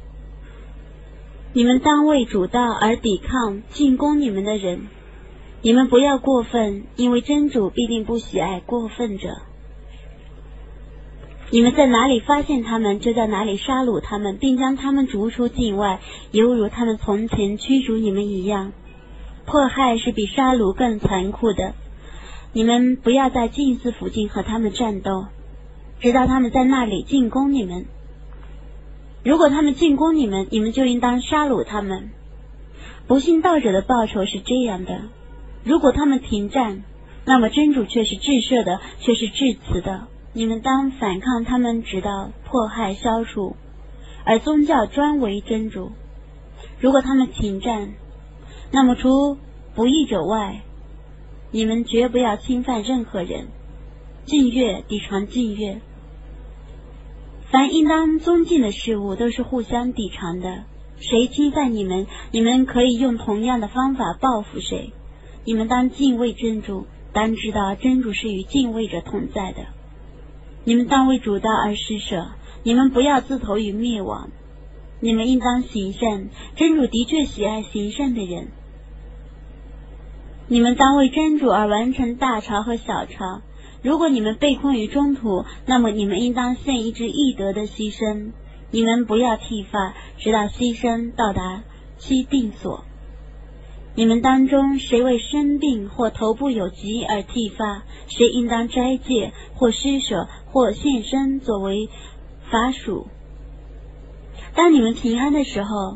你们当为主道而抵抗进攻你们的人，你们不要过分，因为真主必定不喜爱过分者。你们在哪里发现他们，就在哪里杀戮他们，并将他们逐出境外，犹如他们从前驱逐你们一样。迫害是比杀戮更残酷的。你们不要在祭祀附近和他们战斗，直到他们在那里进攻你们。如果他们进攻你们，你们就应当杀戮他们。不信道者的报酬是这样的：如果他们停战，那么真主却是至赦的，却是至慈的。你们当反抗他们，直到迫害消除，而宗教专为真主。如果他们停战，那么除不义者外，你们绝不要侵犯任何人。禁乐抵偿禁乐，凡应当尊敬的事物都是互相抵偿的。谁侵犯你们，你们可以用同样的方法报复谁。你们当敬畏真主，当知道真主是与敬畏者同在的。你们当为主道而施舍，你们不要自投于灭亡。你们应当行善，真主的确喜爱行善的人。你们当为真主而完成大朝和小朝。如果你们被困于中途，那么你们应当献一只义德的牺牲。你们不要剃发，直到牺牲到达其定所。你们当中谁为生病或头部有疾而剃发，谁应当斋戒或施舍或献身作为法属。当你们平安的时候，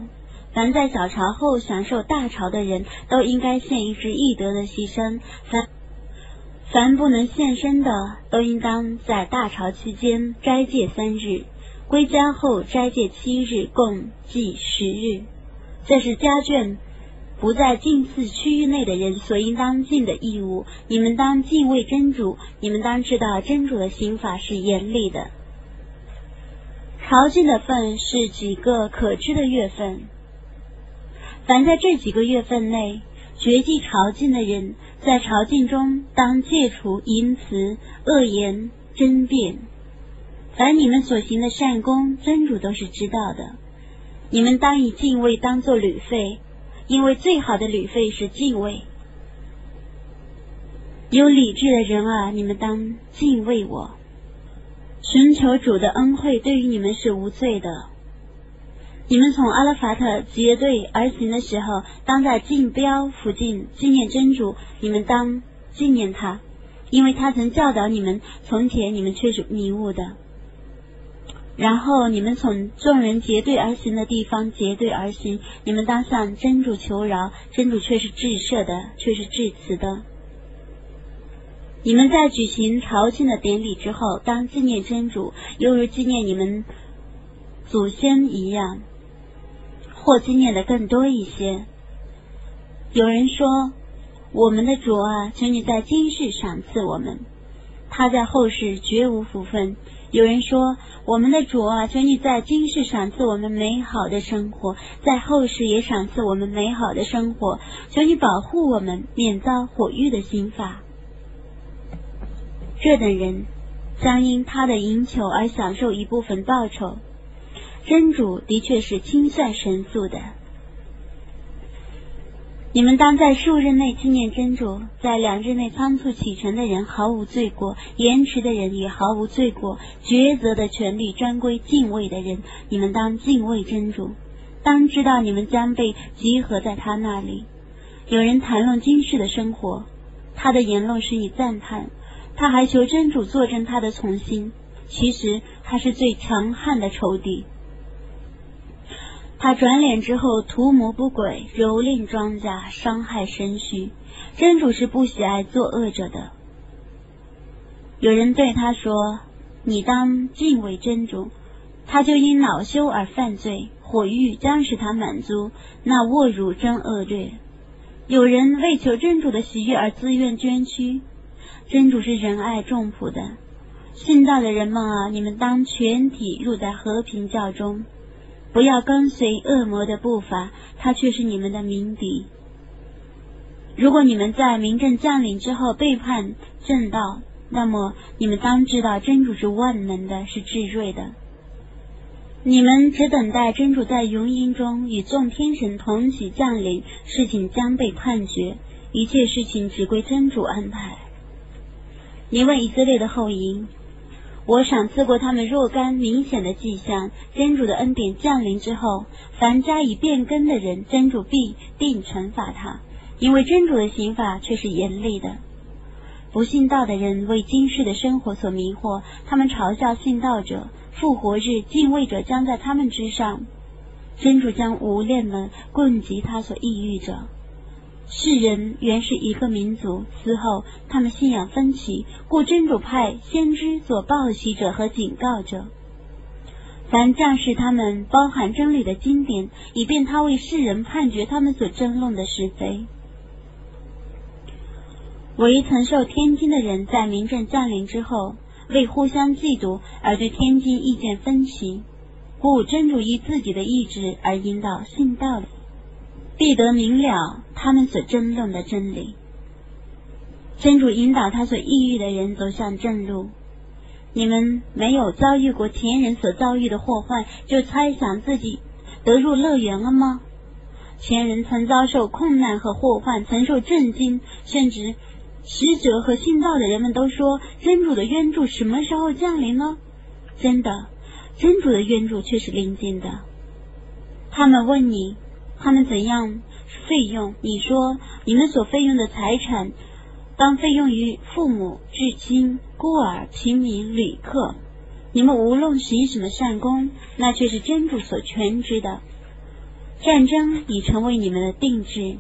凡在小朝后享受大朝的人，都应该献一支义德的牺牲。凡不能献身的，都应当在大朝期间斋戒3日，归家后斋戒7日，共计10日。这是家眷不在禁寺区域内的人所应当尽的义务。你们当敬畏真主，你们当知道真主的刑法是严厉的。朝觐的份是几个可知的月份，凡在这几个月份内决计朝觐的人，在朝觐中当戒除淫词、恶言、争辩。凡你们所行的善功，真主都是知道的。你们当以敬畏当作旅费，因为最好的旅费是敬畏。有理智的人啊，你们当敬畏我。寻求主的恩惠对于你们是无罪的。你们从阿拉法特结队而行的时候，当在竞标附近纪念真主，你们当纪念他，因为他曾教导你们，从前你们却是迷雾的。然后你们从众人结队而行的地方结队而行，你们当向真主求饶，真主却是至赦的，却是至慈的。你们在举行朝觐的典礼之后，当纪念真主，犹如纪念你们祖先一样，或纪念的更多一些。有人说，我们的主啊，求你在今世赏赐我们，他在后世绝无福分。有人说，我们的主啊，求你在今世赏赐我们美好的生活，在后世也赏赐我们美好的生活，求你保护我们免遭火狱的刑罚。这等人将因他的营求而享受一部分报酬，真主的确是清算神速的。你们当在数日内纪念真主，在2日内仓促启程的人毫无罪过，延迟的人也毫无罪过，抉择的权利专归敬畏的人。你们当敬畏真主，当知道你们将被集合在他那里。有人谈论今世的生活，他的言论使你赞叹，他还求真主作证他的从心，其实他是最强悍的仇敌。他转脸之后图谋不轨，蹂躏庄稼，伤害身躯。真主是不喜爱作恶者的。有人对他说，你当敬畏真主，他就因恼羞而犯罪，火狱将使他满足，那侮辱真恶劣。有人为求真主的喜悦而自愿捐躯，真主是仁爱众仆的。信道的人们啊，你们当全体入在和平教中，不要跟随恶魔的步伐，他却是你们的鸣笛。如果你们在明正降临之后背叛正道，那么你们当知道真主是万能的，是至睿的。你们只等待真主在云阴中与众天神同起降临，事情将被判决，一切事情只归真主安排。你问以色列的后裔，我赏赐过他们若干明显的迹象，真主的恩典降临之后，凡加以变更的人，真主必定惩罚他，因为真主的刑罚却是严厉的。不信道的人为今世的生活所迷惑，他们嘲笑信道者，复活日敬畏者将在他们之上，真主将无恋的棍击他所抑郁者。世人原是一个民族，此后他们信仰分歧，故真主派先知做报喜者和警告者。凡降示他们包含真理的经典，以便他为世人判决他们所争论的是非。唯曾受天经的人在明正降临之后，为互相嫉妒而对天经意见分歧，故真主依自己的意志而引导信道的，必得明了他们所争论的真理。真主引导他所抑郁的人走向正路。你们没有遭遇过前人所遭遇的祸患，就猜想自己得入乐园了吗？前人曾遭受困难和祸患，曾受震惊，甚至使者和信道的人们都说，真主的援助什么时候降临呢？真的，真主的援助却是临近的。他们问你，他们怎样费用？你说，你们所费用的财产当费用于父母、至亲、孤儿、平民、旅客。你们无论行什么善功，那却是真主所全知的。 战争已成为你们的定制，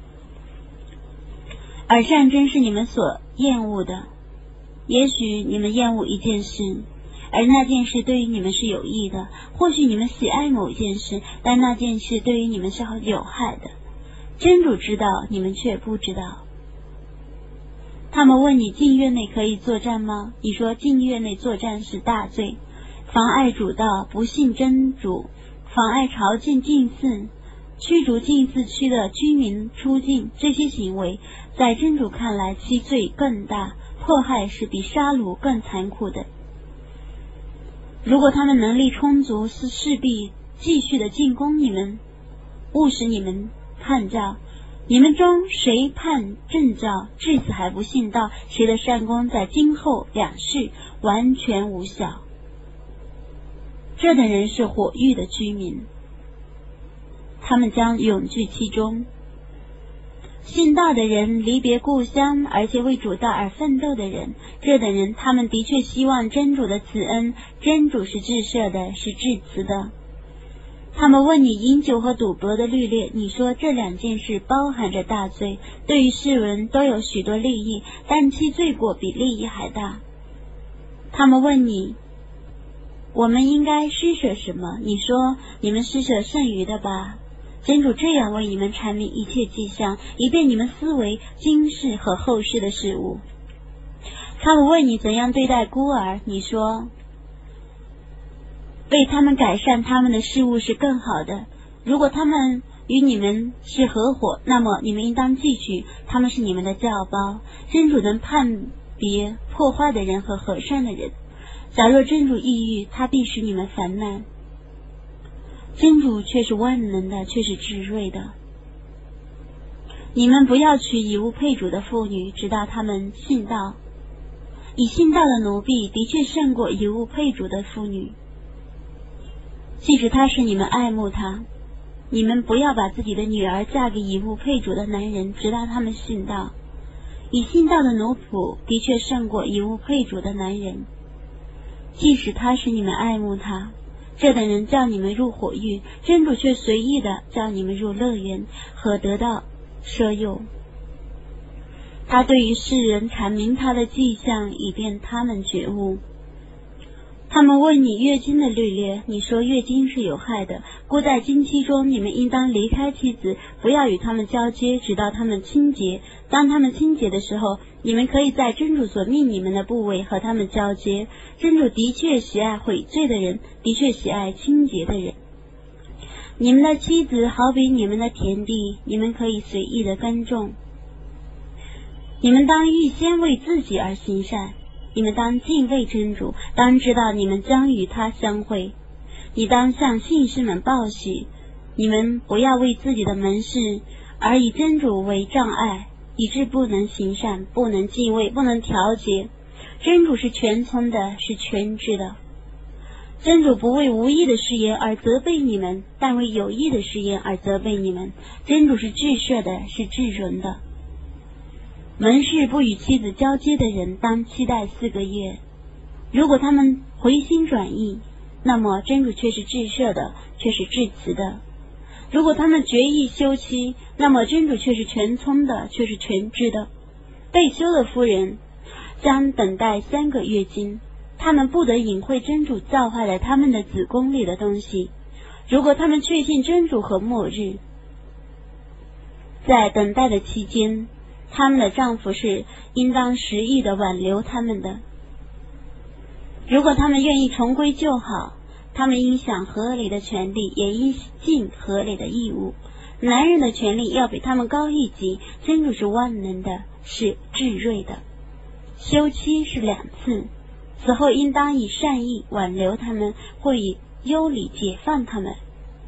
而战争是你们所厌恶的。也许你们厌恶一件事，而那件事对于你们是有益的；或许你们喜爱某件事，但那件事对于你们是有害的。真主知道，你们却不知道。他们问你禁月内可以作战吗？你说禁月内作战是大罪，妨碍主道，不信真主，妨碍朝觐禁寺，驱逐禁寺区的居民出境，这些行为在真主看来其罪更大，迫害是比杀戮更残酷的。如果他们能力充足，势必继续的进攻你们，勿使你们叛教。你们中谁叛正教，至死还不信道，谁的善功在今后两世完全无效。这等人是火狱的居民，他们将永居其中。信道的人，离别故乡而且为主道而奋斗的人，这等人他们的确希望真主的慈恩，真主是至赦的，是至慈的。他们问你饮酒和赌博的律例，你说这两件事包含着大罪，对于世人都有许多利益，但其罪过比利益还大。他们问你我们应该施舍什么，你说你们施舍剩余的吧。真主这样为你们阐明一切迹象，以便你们思维今世和后世的事物。他们问你怎样对待孤儿，你说为他们改善他们的事物是更好的。如果他们与你们是合伙，那么你们应当记取他们是你们的教包。真主能判别破坏的人和和善的人，假若真主抑郁，他必使你们烦难。真主却是万能的，却是至睿的。你们不要娶以物配主的妇女，直到他们信道。以信道的奴婢的确胜过以物配主的妇女，即使他是你们爱慕他。你们不要把自己的女儿嫁给以物配主的男人，直到他们信道。以信道的奴仆的确胜过以物配主的男人，即使他是你们爱慕他。这等人叫你们入火狱，真主却随意的叫你们入乐园和得到赦宥。他对于世人阐明他的迹象，以便他们觉悟。他们问你月经的律例，你说月经是有害的，故在经期中你们应当离开妻子，不要与他们交接，直到他们清洁。当他们清洁的时候，你们可以在真主所命你们的部位和他们交接。真主的确喜爱悔罪的人，的确喜爱清洁的人。你们的妻子好比你们的田地，你们可以随意的耕种。你们当预先为自己而行善，你们当敬畏真主，当知道你们将与他相会。你当向信士们报喜，你们不要为自己的门事而以真主为障碍，以致不能行善，不能敬畏，不能调节。真主是全聪的，是全知的。真主不为无益的誓言而责备你们，但为有益的誓言而责备你们。真主是至赦的，是至仁的。门市不与妻子交接的人，当期待4个月。如果他们回心转意，那么真主却是至赦的，却是至慈的。如果他们决意休妻，那么真主却是全聪的，却是全知的。被休的夫人将等待3个月经，他们不得隐晦真主造坏了他们的子宫里的东西。如果他们确信真主和末日，在等待的期间，他们的丈夫是应当实意的挽留他们的。如果他们愿意重归旧好，他们应享合理的权利，也应尽合理的义务。男人的权利要比他们高一级，真主是万能的，是至睿的。休妻是2次，此后应当以善意挽留他们，或以优礼解放他们。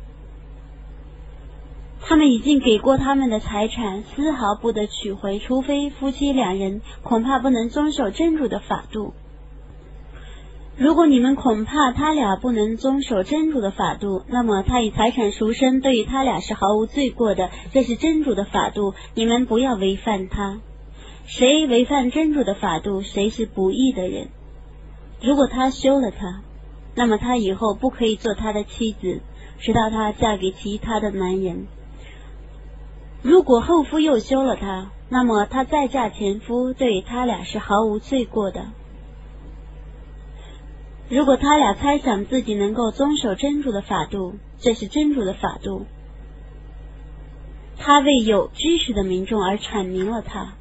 他们已经给过他们的财产，丝毫不得取回，除非夫妻2人恐怕不能遵守真主的法度。如果你们恐怕他俩不能遵守真主的法度，那么他以财产赎身，对于他俩是毫无罪过的，这是真主的法度，你们不要违反他。谁违反真主的法度，谁是不义的人。如果他休了他，那么他以后不可以做他的妻子。 直到她嫁给其他的男人。如果后夫又休了她，那么她再嫁前夫对他俩是毫无罪过的。如果他俩猜想自己能够遵守真主的法度，这是真主的法度，他为有知识的民众而阐明了它。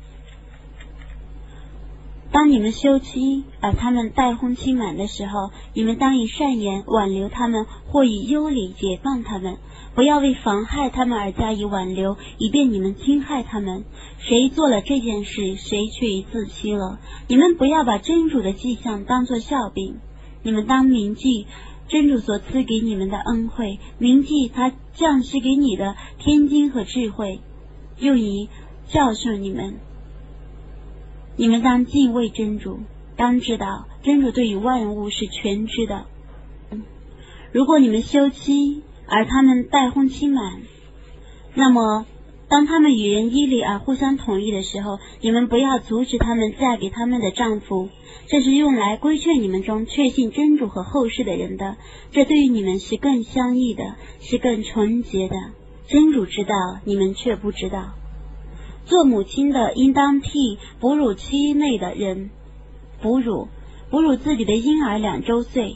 当你们休妻而他们待婚期满的时候，你们当以善言挽留他们，或以优礼解放他们，不要为妨害他们而加以挽留，以便你们侵害他们。谁做了这件事，谁却已自欺了。你们不要把真主的迹象当作笑柄，你们当铭记真主所赐给你们的恩惠，铭记他降施给你的天经和智慧，用以教训你们。你们当敬畏真主，当知道真主对于万物是全知的。如果你们休妻而他们待婚期满，那么当他们与人依礼而互相同意的时候，你们不要阻止他们嫁给他们的丈夫，这是用来规劝你们中确信真主和后世的人的，这对于你们是更相宜的，是更纯洁的。真主知道，你们却不知道。做母亲的应当替哺乳期内的人哺乳自己的婴儿2周岁。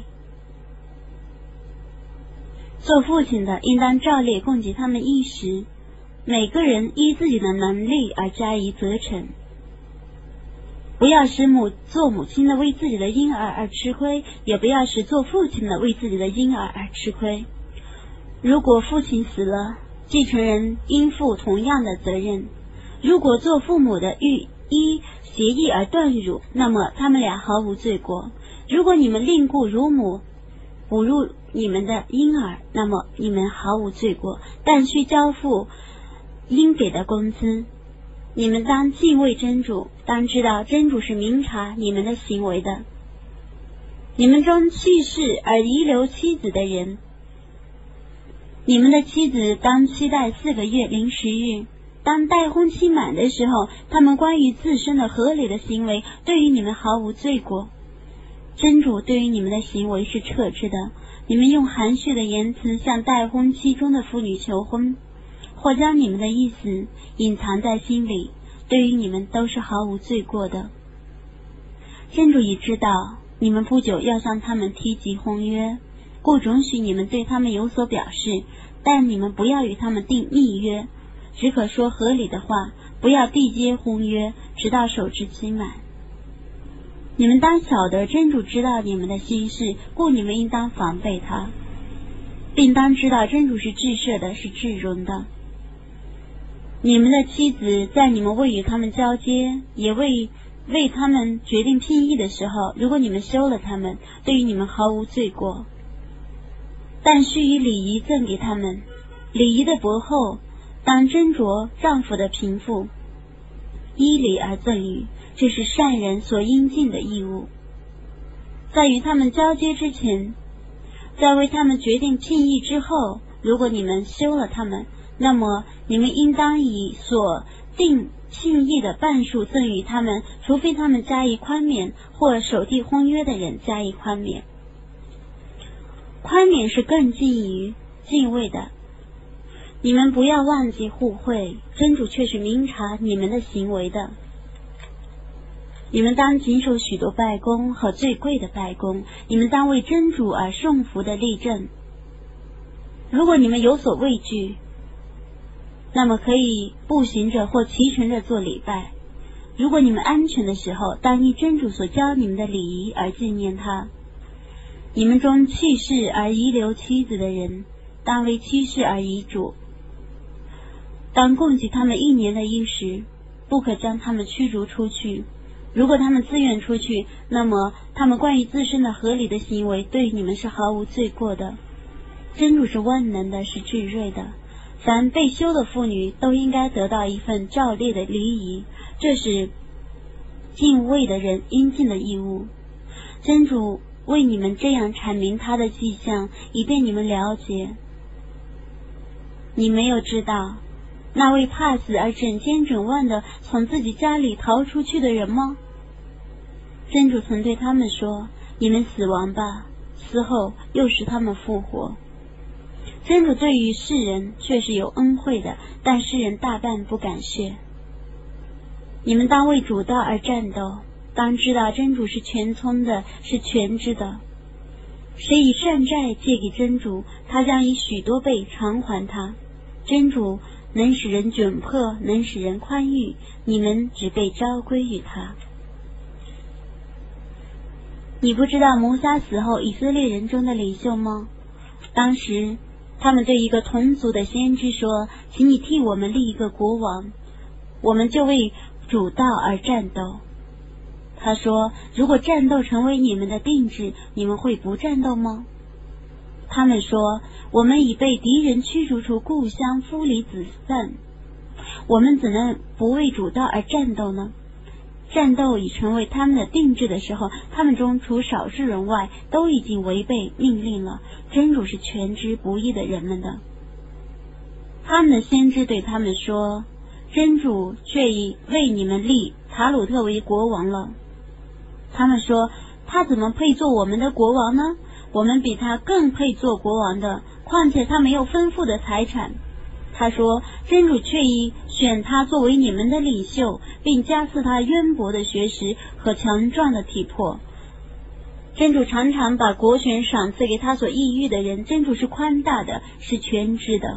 做父亲的应当照例供给他们衣食，每个人依自己的能力而加以责成。不要使做母亲的为自己的婴儿而吃亏，也不要使做父亲的为自己的婴儿而吃亏。如果父亲死了，继承人应负同样的责任。如果做父母的依协议而断乳，那么他们俩毫无罪过。如果你们另雇乳母哺乳你们的婴儿，那么你们毫无罪过，但需交付应给的工资。你们当敬畏真主，当知道真主是明察你们的行为的。你们中去世而遗留妻子的人，你们的妻子当期待4个月0时日。当待婚期满的时候，他们关于自身的合理的行为对于你们毫无罪过。真主对于你们的行为是撤知的。你们用含蓄的言辞向待婚期中的妇女求婚，或将你们的意思隐藏在心里，对于你们都是毫无罪过的。真主已知道你们不久要向他们提及婚约，故准许你们对他们有所表示，但你们不要与他们订密约，只可说合理的话，不要缔结婚约，直到守至期满。你们当晓得真主知道你们的心事，故你们应当防备他，并当知道真主是至赦的，是至容的。你们的妻子在你们未与他们交接，也为他们决定聘役的时候，如果你们休了他们，对于你们毫无罪过，但须以礼仪赠给他们。礼仪的薄厚当斟酌丈夫的贫富，依礼而赠与，这是善人所应尽的义务。在与他们交接之前，在为他们决定聘役之后，如果你们休了他们，那么你们应当以所定聘役的半数赠与他们，除非他们加以宽免，或守缔婚约的人加以宽免。宽免是更近于敬畏的。你们不要忘记互惠，真主却是明察你们的行为的。你们当谨守许多拜功和最贵的拜功，你们当为真主而顺服的立正。如果你们有所畏惧，那么可以步行着或骑乘着做礼拜。如果你们安全的时候，当依真主所教你们的礼仪而纪念他。你们中去世而遗留妻子的人，当为妻室而遗嘱，当供给他们1年的衣食，不可将他们驱逐出去。如果他们自愿出去，那么他们关于自身的合理的行为对你们是毫无罪过的。真主是万能的，是至睿的。凡被休的妇女都应该得到一份照例的礼仪，这是敬畏的人应尽的义务。真主为你们这样阐明他的迹象，以便你们了解。你没有知道那位怕死而整天整晚的从自己家里逃出去的人吗？真主曾对他们说，你们死亡吧，死后又使他们复活。 真主对于世人却是有恩惠的，但世人大半不感谢。你们当为主道而战斗，当知道真主是全聪的，是全知的。谁以善债借给真主，他将以许多倍偿还他。真主能使人窘迫，能使人宽裕，你们只被召归于他。你不知道摩萨死后以色列人中的领袖吗？当时他们对一个同族的先知说，请你替我们立一个国王，我们就为主道而战斗。他说，如果战斗成为你们的定制，你们会不战斗吗？他们说，我们已被敌人驱逐出故乡，夫离子散，我们怎能不为主道而战斗呢？战斗已成为他们的定制的时候，他们中除少数人外都已经违背命令了。真主是全知不义的人们的。他们的先知对他们说，真主却已为你们立塔鲁特为国王了。他们说，他怎么配做我们的国王呢？我们比他更配做国王的，况且他没有丰富的财产。他说，真主却已选他作为你们的领袖，并加赐他渊博的学识和强壮的体魄。真主常常把国权赏赐给他所抑郁的人，真主是宽大的，是全知的。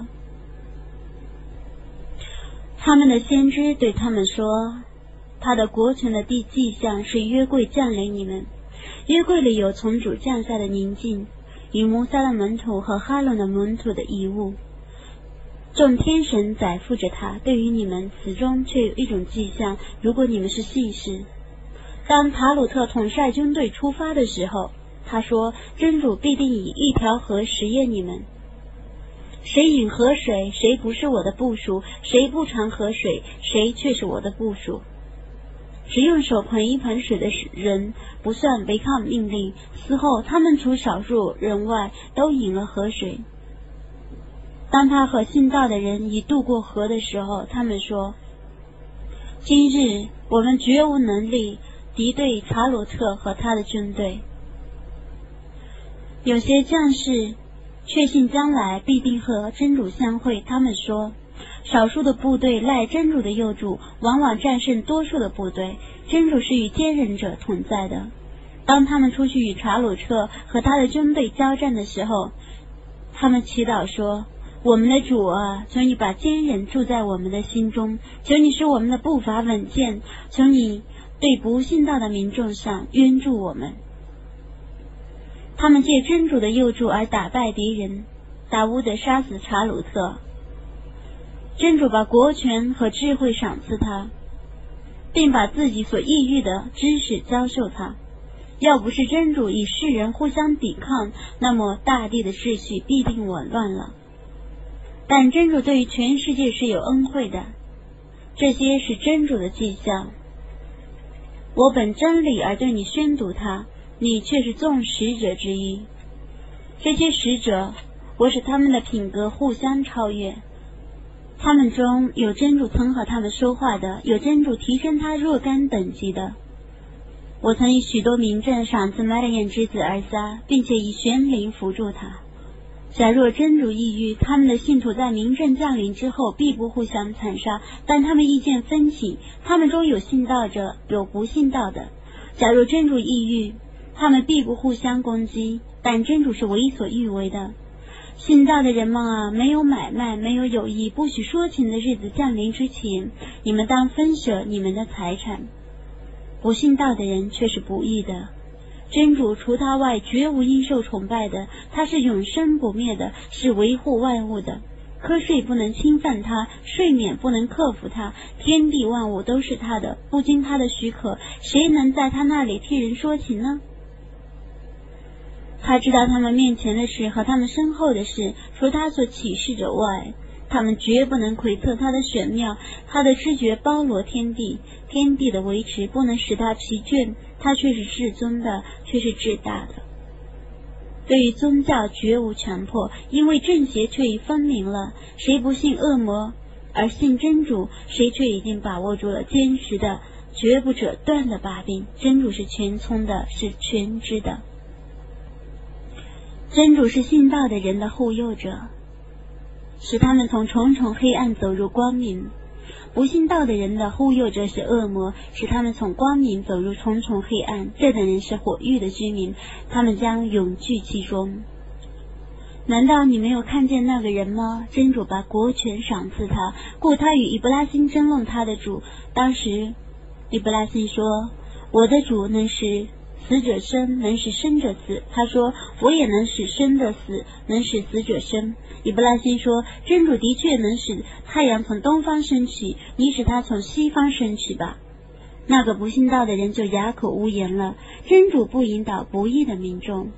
他们的先知对他们说，他的国权的第迹象是约柜降临你们，约柜里有从主降下的宁静，与摩萨的门徒和哈伦的门徒的遗物。众天神载负着他，对于你们此中却有一种迹象，如果你们是信士。当塔鲁特统帅军队出发的时候，他说，真主必定以一条河实验你们，谁饮河水，谁不是我的部属，谁不尝河水，谁却是我的部属。只用手捧一盆水的人不算违抗命令，此后他们除少数人外都饮了河水。当他和信道的人已渡过河的时候，他们说，今日我们绝无能力敌对查鲁特和他的军队。有些将士确信将来必定和真主相会，他们说，少数的部队赖真主的佑助，往往战胜多数的部队，真主是与坚忍者同在的。当他们出去与查鲁特和他的军队交战的时候，他们祈祷说，我们的主啊，求你把坚忍住在我们的心中，求你使我们的步伐稳健，求你对不信道的民众上援助我们。他们借真主的佑助而打败敌人，达乌德杀死查鲁特，真主把国权和智慧赏赐他，并把自己所抑郁的知识教授他。要不是真主与世人互相抵抗，那么大地的秩序必定紊乱了。但真主对于全世界是有恩惠的，这些是真主的迹象。我本真理而对你宣读它，你却是众使者之一。这些使者，我使他们的品格互相超越。他们中有真主曾和他们说话的，有真主提升他若干等级的。我曾以许多名证赏赐麦勒燕之子尔撒，并且以玄灵扶助他。假若真主抑郁，他们的信徒在明证降临之后必不互相残杀，但他们意见分歧，他们中有信道者，有不信道的。假若真主抑郁，他们必不互相攻击，但真主是为所欲为的。信道的人们啊，没有买卖，没有友谊，不许说情的日子降临之前，你们当分舍你们的财产。不信道的人却是不义的。真主除他外绝无应受崇拜的，他是永生不灭的，是维护万物的。瞌睡不能侵犯他，睡眠不能克服他，天地万物都是他的，不经他的许可，谁能在他那里替人说情呢？他知道他们面前的事和他们身后的事，除他所启示者外，他们绝不能窥测他的玄妙，他的知觉包罗天地，天地的维持不能使他疲倦，他却是至尊的，却是至大的。对于宗教绝无强迫，因为正邪却已分明了，谁不信恶魔而信真主，谁却已经把握住了坚实的绝不折断的把柄。真主是全聪的，是全知的。真主是信道的人的护佑者， 使他们从重重黑暗走入光明。不信道的人的忽悠者是恶魔，使他们从光明走入重重黑暗。这等人是火狱的居民，他们将永居其中。难道你没有看见那个人吗？真主把国权赏赐他，故他与以布拉欣争论他的主。当时以布拉欣说，我的主能使死者生，能使生者死。他说，我也能使生的死，能使死者生。以布拉欣说，真主的确能使太阳从东方升起，你使它从西方升起吧。那个不信道的人就哑口无言了。真主不引导不义的民众。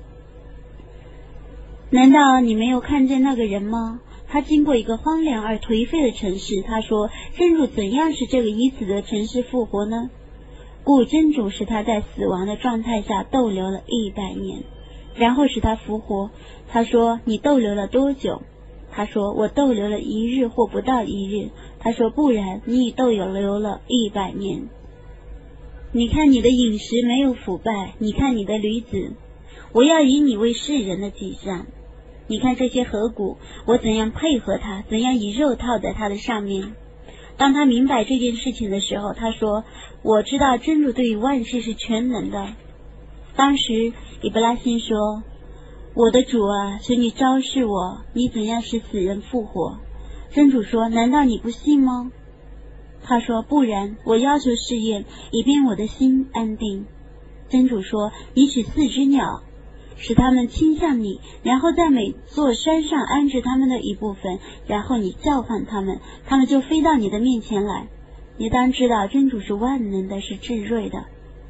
难道你没有看见那个人吗？他经过一个荒凉而颓废的城市，他说，真主怎样使这个已死的城市复活呢？故真主使他在死亡的状态下逗留了100年，然后使他复活。他说，你逗留了多久？他说，我逗留了1日或不到1日。他说，不然，你已逗留了100年。你看你的饮食没有腐败，你看你的驴子，我要以你为世人的迹象。你看这些河谷，我怎样配合它，怎样以肉套在它的上面。当他明白这件事情的时候，他说，我知道真主对于万事是全能的。当时以布拉欣说，我的主啊，请你昭示我，你怎样使死人复活。真主说，难道你不信吗？他说，不然，我要求试验，以便我的心安定。真主说，你使4只鸟，使他们倾向你，然后在每座山上安置他们的一部分，然后你叫唤他们，他们就飞到你的面前来。你当知道，真主是万能的，是智慧的。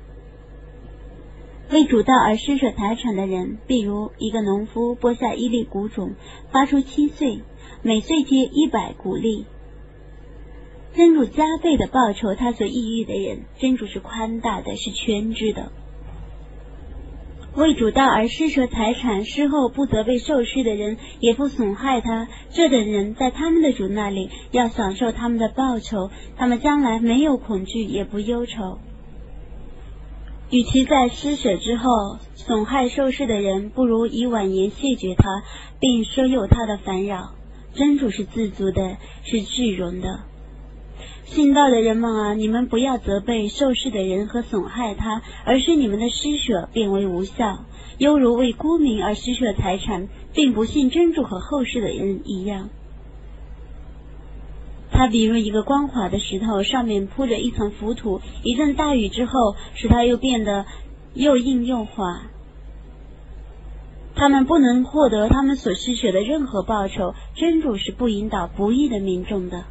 为主道而施舍财产的人，比如一个农夫播下1粒谷种，发出7穗，每穗结100谷粒，真主加倍的报酬他所抑郁的人。真主是宽大的，是全知的。为主道而施舍财产，事后不责备受施的人，也不损害他，这等人在他们的主那里要享受他们的报酬，他们将来没有恐惧，也不忧愁。与其在施舍之后损害受施的人，不如以婉言谢绝他，并收诱他的烦扰。真主是自足的，是至荣的。信道的人们啊，你们不要责备受施的人和损害他，而是你们的施舍变为无效，犹如为孤民而施舍财产，并不信真主和后世的人一样。它比如一个光滑的石头，上面铺着一层浮土，一阵大雨之后，使它又变得又硬又滑。他们不能获得他们所施舍的任何报酬，真主是不引导不义的民众的。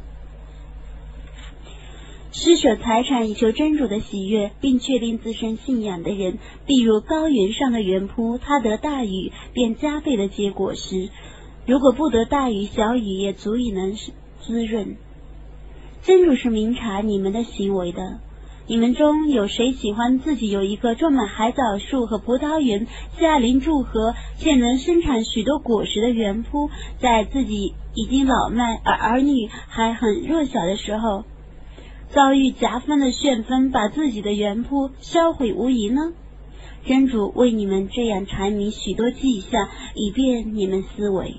施舍财产以求真主的喜悦，并确定自身信仰的人，比如高原上的园圃，他得大雨便加倍的结果实，如果不得大雨，小雨也足以能滋润。真主是明察你们的行为的。你们中有谁喜欢自己有一个种满海藻树和葡萄园，下临注河，且能生产许多果实的园圃，在自己已经老迈而儿女还很弱小的时候，遭遇夹风的旋风，把自己的园圃销毁无疑呢？真主为你们这样阐明许多迹象，以便你们思维。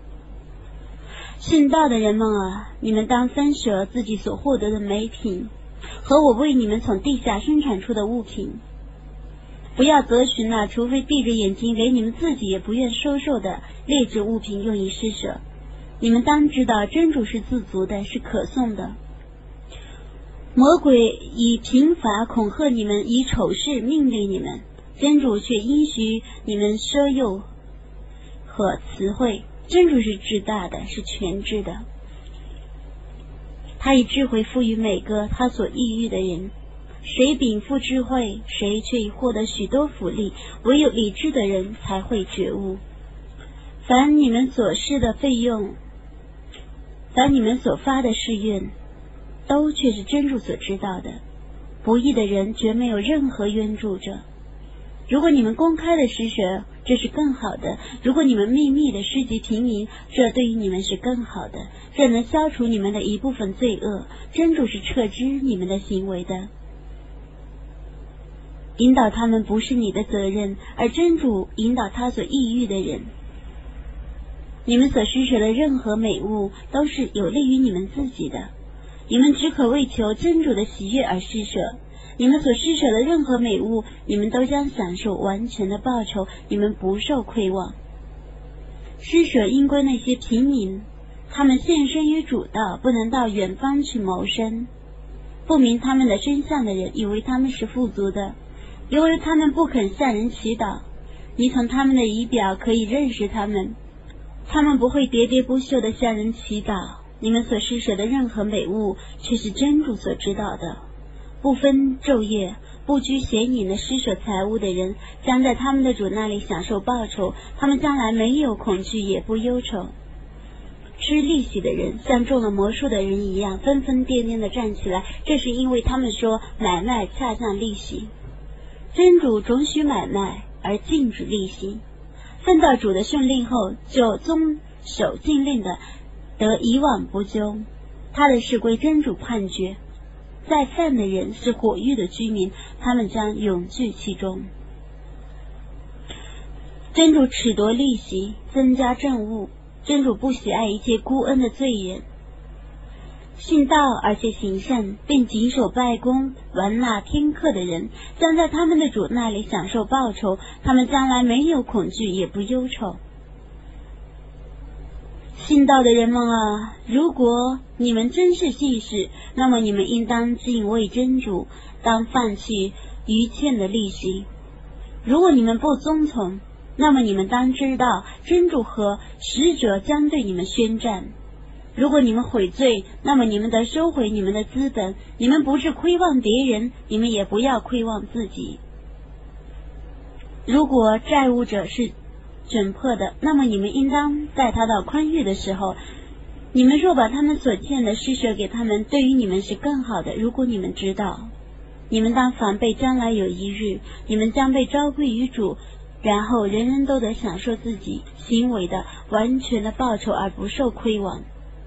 信道的人们啊，你们当分舍自己所获得的美品和我为你们从地下生产出的物品，不要择寻那除非闭着眼睛连你们自己也不愿收受的劣质物品用以施舍。你们当知道，真主是自足的，是可颂的。魔鬼以贫乏恐吓你们，以丑事命令你们，真主却应许你们奢诱和词汇。真主是至大的，是全知的。他以智慧赋予每个他所抑郁的人，谁禀赋智慧，谁却已获得许多福利，唯有理智的人才会觉悟。凡你们所施的费用，凡你们所发的誓愿，都却是真主所知道的。不义的人绝没有任何援助者。如果你们公开的施舍，这是更好的；如果你们秘密的施及平民，这对于你们是更好的。这能消除你们的一部分罪恶。真主是彻知你们的行为的。引导他们不是你的责任，而真主引导他所抑郁的人。 你们所施舍的任何美物都是有利于你们自己的，你们只可为求真主的喜悦而施舍。你们所施舍的任何美物，你们都将享受完全的报酬，你们不受亏望。施舍应归那些平民，他们献身于主道，不能到远方去谋生。不明他们的真相的人以为他们是富足的，因为他们不肯向人祈祷。你从他们的仪表可以认识他们，他们不会喋喋不休地向人祈祷。你们所施舍的任何美物，却是真主所知道的。不分昼夜，不拘显影的施舍财物的人，将在他们的主那里享受报酬，他们将来没有恐惧，也不忧愁。吃利息的人像中了魔术的人一样，疯疯癫癫地站起来，这是因为他们说买卖恰像利息。真主准许买卖而禁止利息，奉到主的训令后，就遵守禁令的得以往不咎，他的事归真主判决。在犯的人是火狱的居民，他们将永居其中。真主褫夺利息，增加政务，真主不喜爱一切孤恩的罪人。信道而且行善，并谨守拜功、玩纳天课的人，将在他们的主那里享受报酬，他们将来没有恐惧，也不忧愁。信道的人们啊，如果你们真是信士，那么你们应当敬畏真主，当放弃逾欠的利息。如果你们不遵从，那么你们当知道，真主和使者将对你们宣战。如果你们悔罪，那么你们得收回你们的资本，你们不是亏望别人，你们也不要亏望自己。如果债务者是窘迫的，那么你们应当在他到宽裕的时候，你们若把他们所欠的施舍给他们，对于你们是更好的。如果你们知道，你们当防备将来有一日，你们将被召归于主，然后人人都得享受自己行为的完全的报酬，而不受亏望。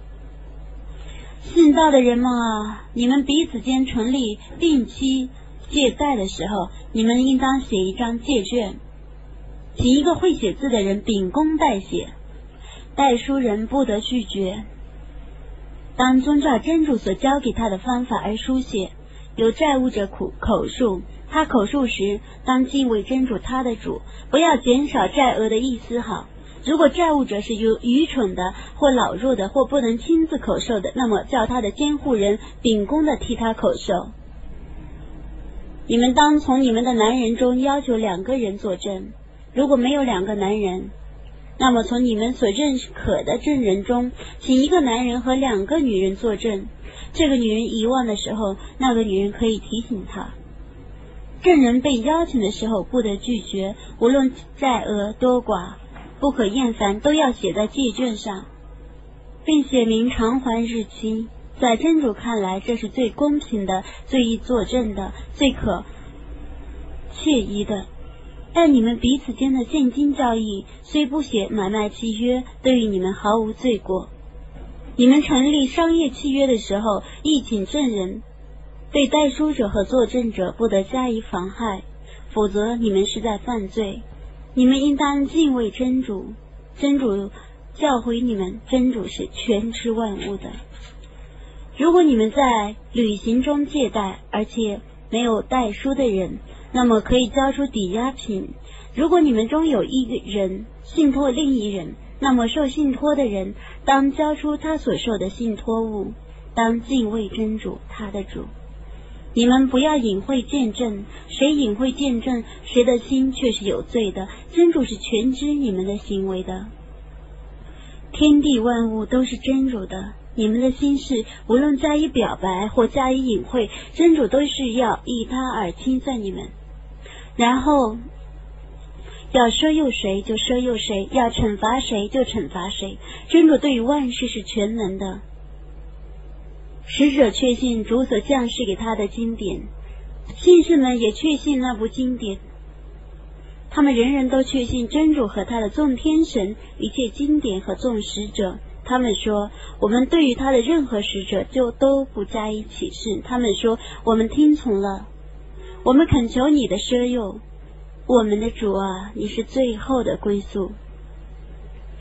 信道的人们啊，你们彼此间成立定期借贷的时候，你们应当写一张借券，请一个会写字的人秉公代写，代书人不得拒绝。当遵照真主所教给他的方法而书写。有债务者口述，他口述时当敬畏真主他的主，不要减少债额的一丝毫。如果债务者是愚蠢的或老弱的或不能亲自口授的，那么叫他的监护人秉公的替他口授。你们当从你们的男人中要求2个人作证，如果没有2个男人，那么从你们所认可的证人中，请1个男人和2个女人作证。这个女人遗忘的时候，那个女人可以提醒她。证人被邀请的时候不得拒绝，无论债额多寡，不可厌烦，都要写在借券上，并写明偿还日期。在真主看来，这是最公平的、最易作证的、最可切疑的。但你们彼此间的现金交易，虽不写买卖契约，对于你们毫无罪过。你们成立商业契约的时候，亦请证人，对代书者和作证者不得加以妨害，否则你们是在犯罪。你们应当敬畏真主，真主教诲你们，真主是全知万物的。如果你们在旅行中借贷，而且没有代书的人，那么可以交出抵押品。如果你们中有一个人信托另一人，那么受信托的人当交出他所受的信托物，当敬畏真主他的主。你们不要隐晦见证，谁隐晦见证，谁的心却是有罪的。真主是全知你们的行为的。天地万物都是真主的，你们的心事无论加以表白或加以隐晦，真主都是要以他而清算你们。然后要赦宥谁就赦宥谁，要惩罚谁就惩罚谁。真主对于万事是全能的。使者确信主所降示给他的经典，信士们也确信那部经典。他们人人都确信真主和他的众天神、一切经典和众使者。他们说，我们对于他的任何使者就都不加以启示。他们说，我们听从了，我们恳求你的赦宥。我们的主啊，你是最后的归宿。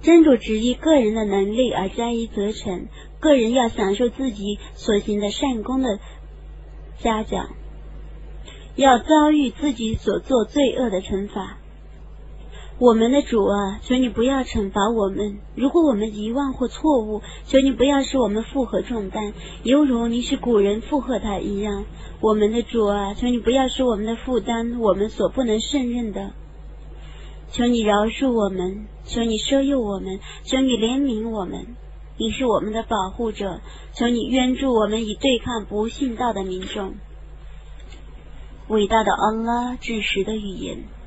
真主只依个人的能力而加以责成，个人要享受自己所行的善功的嘉奖，要遭遇自己所做罪恶的惩罚。我们的主啊，求你不要惩罚我们，如果我们遗忘或错误，求你不要使我们负荷重担，犹如你使古人负荷它一样。我们的主啊，求你不要使我们的负担我们所不能胜任的，求你饶恕我们，求你赦宥我们，求你怜悯我们，你是我们的保护者，求你援助我们以对抗不信道的民众。伟大的安拉至实的语言。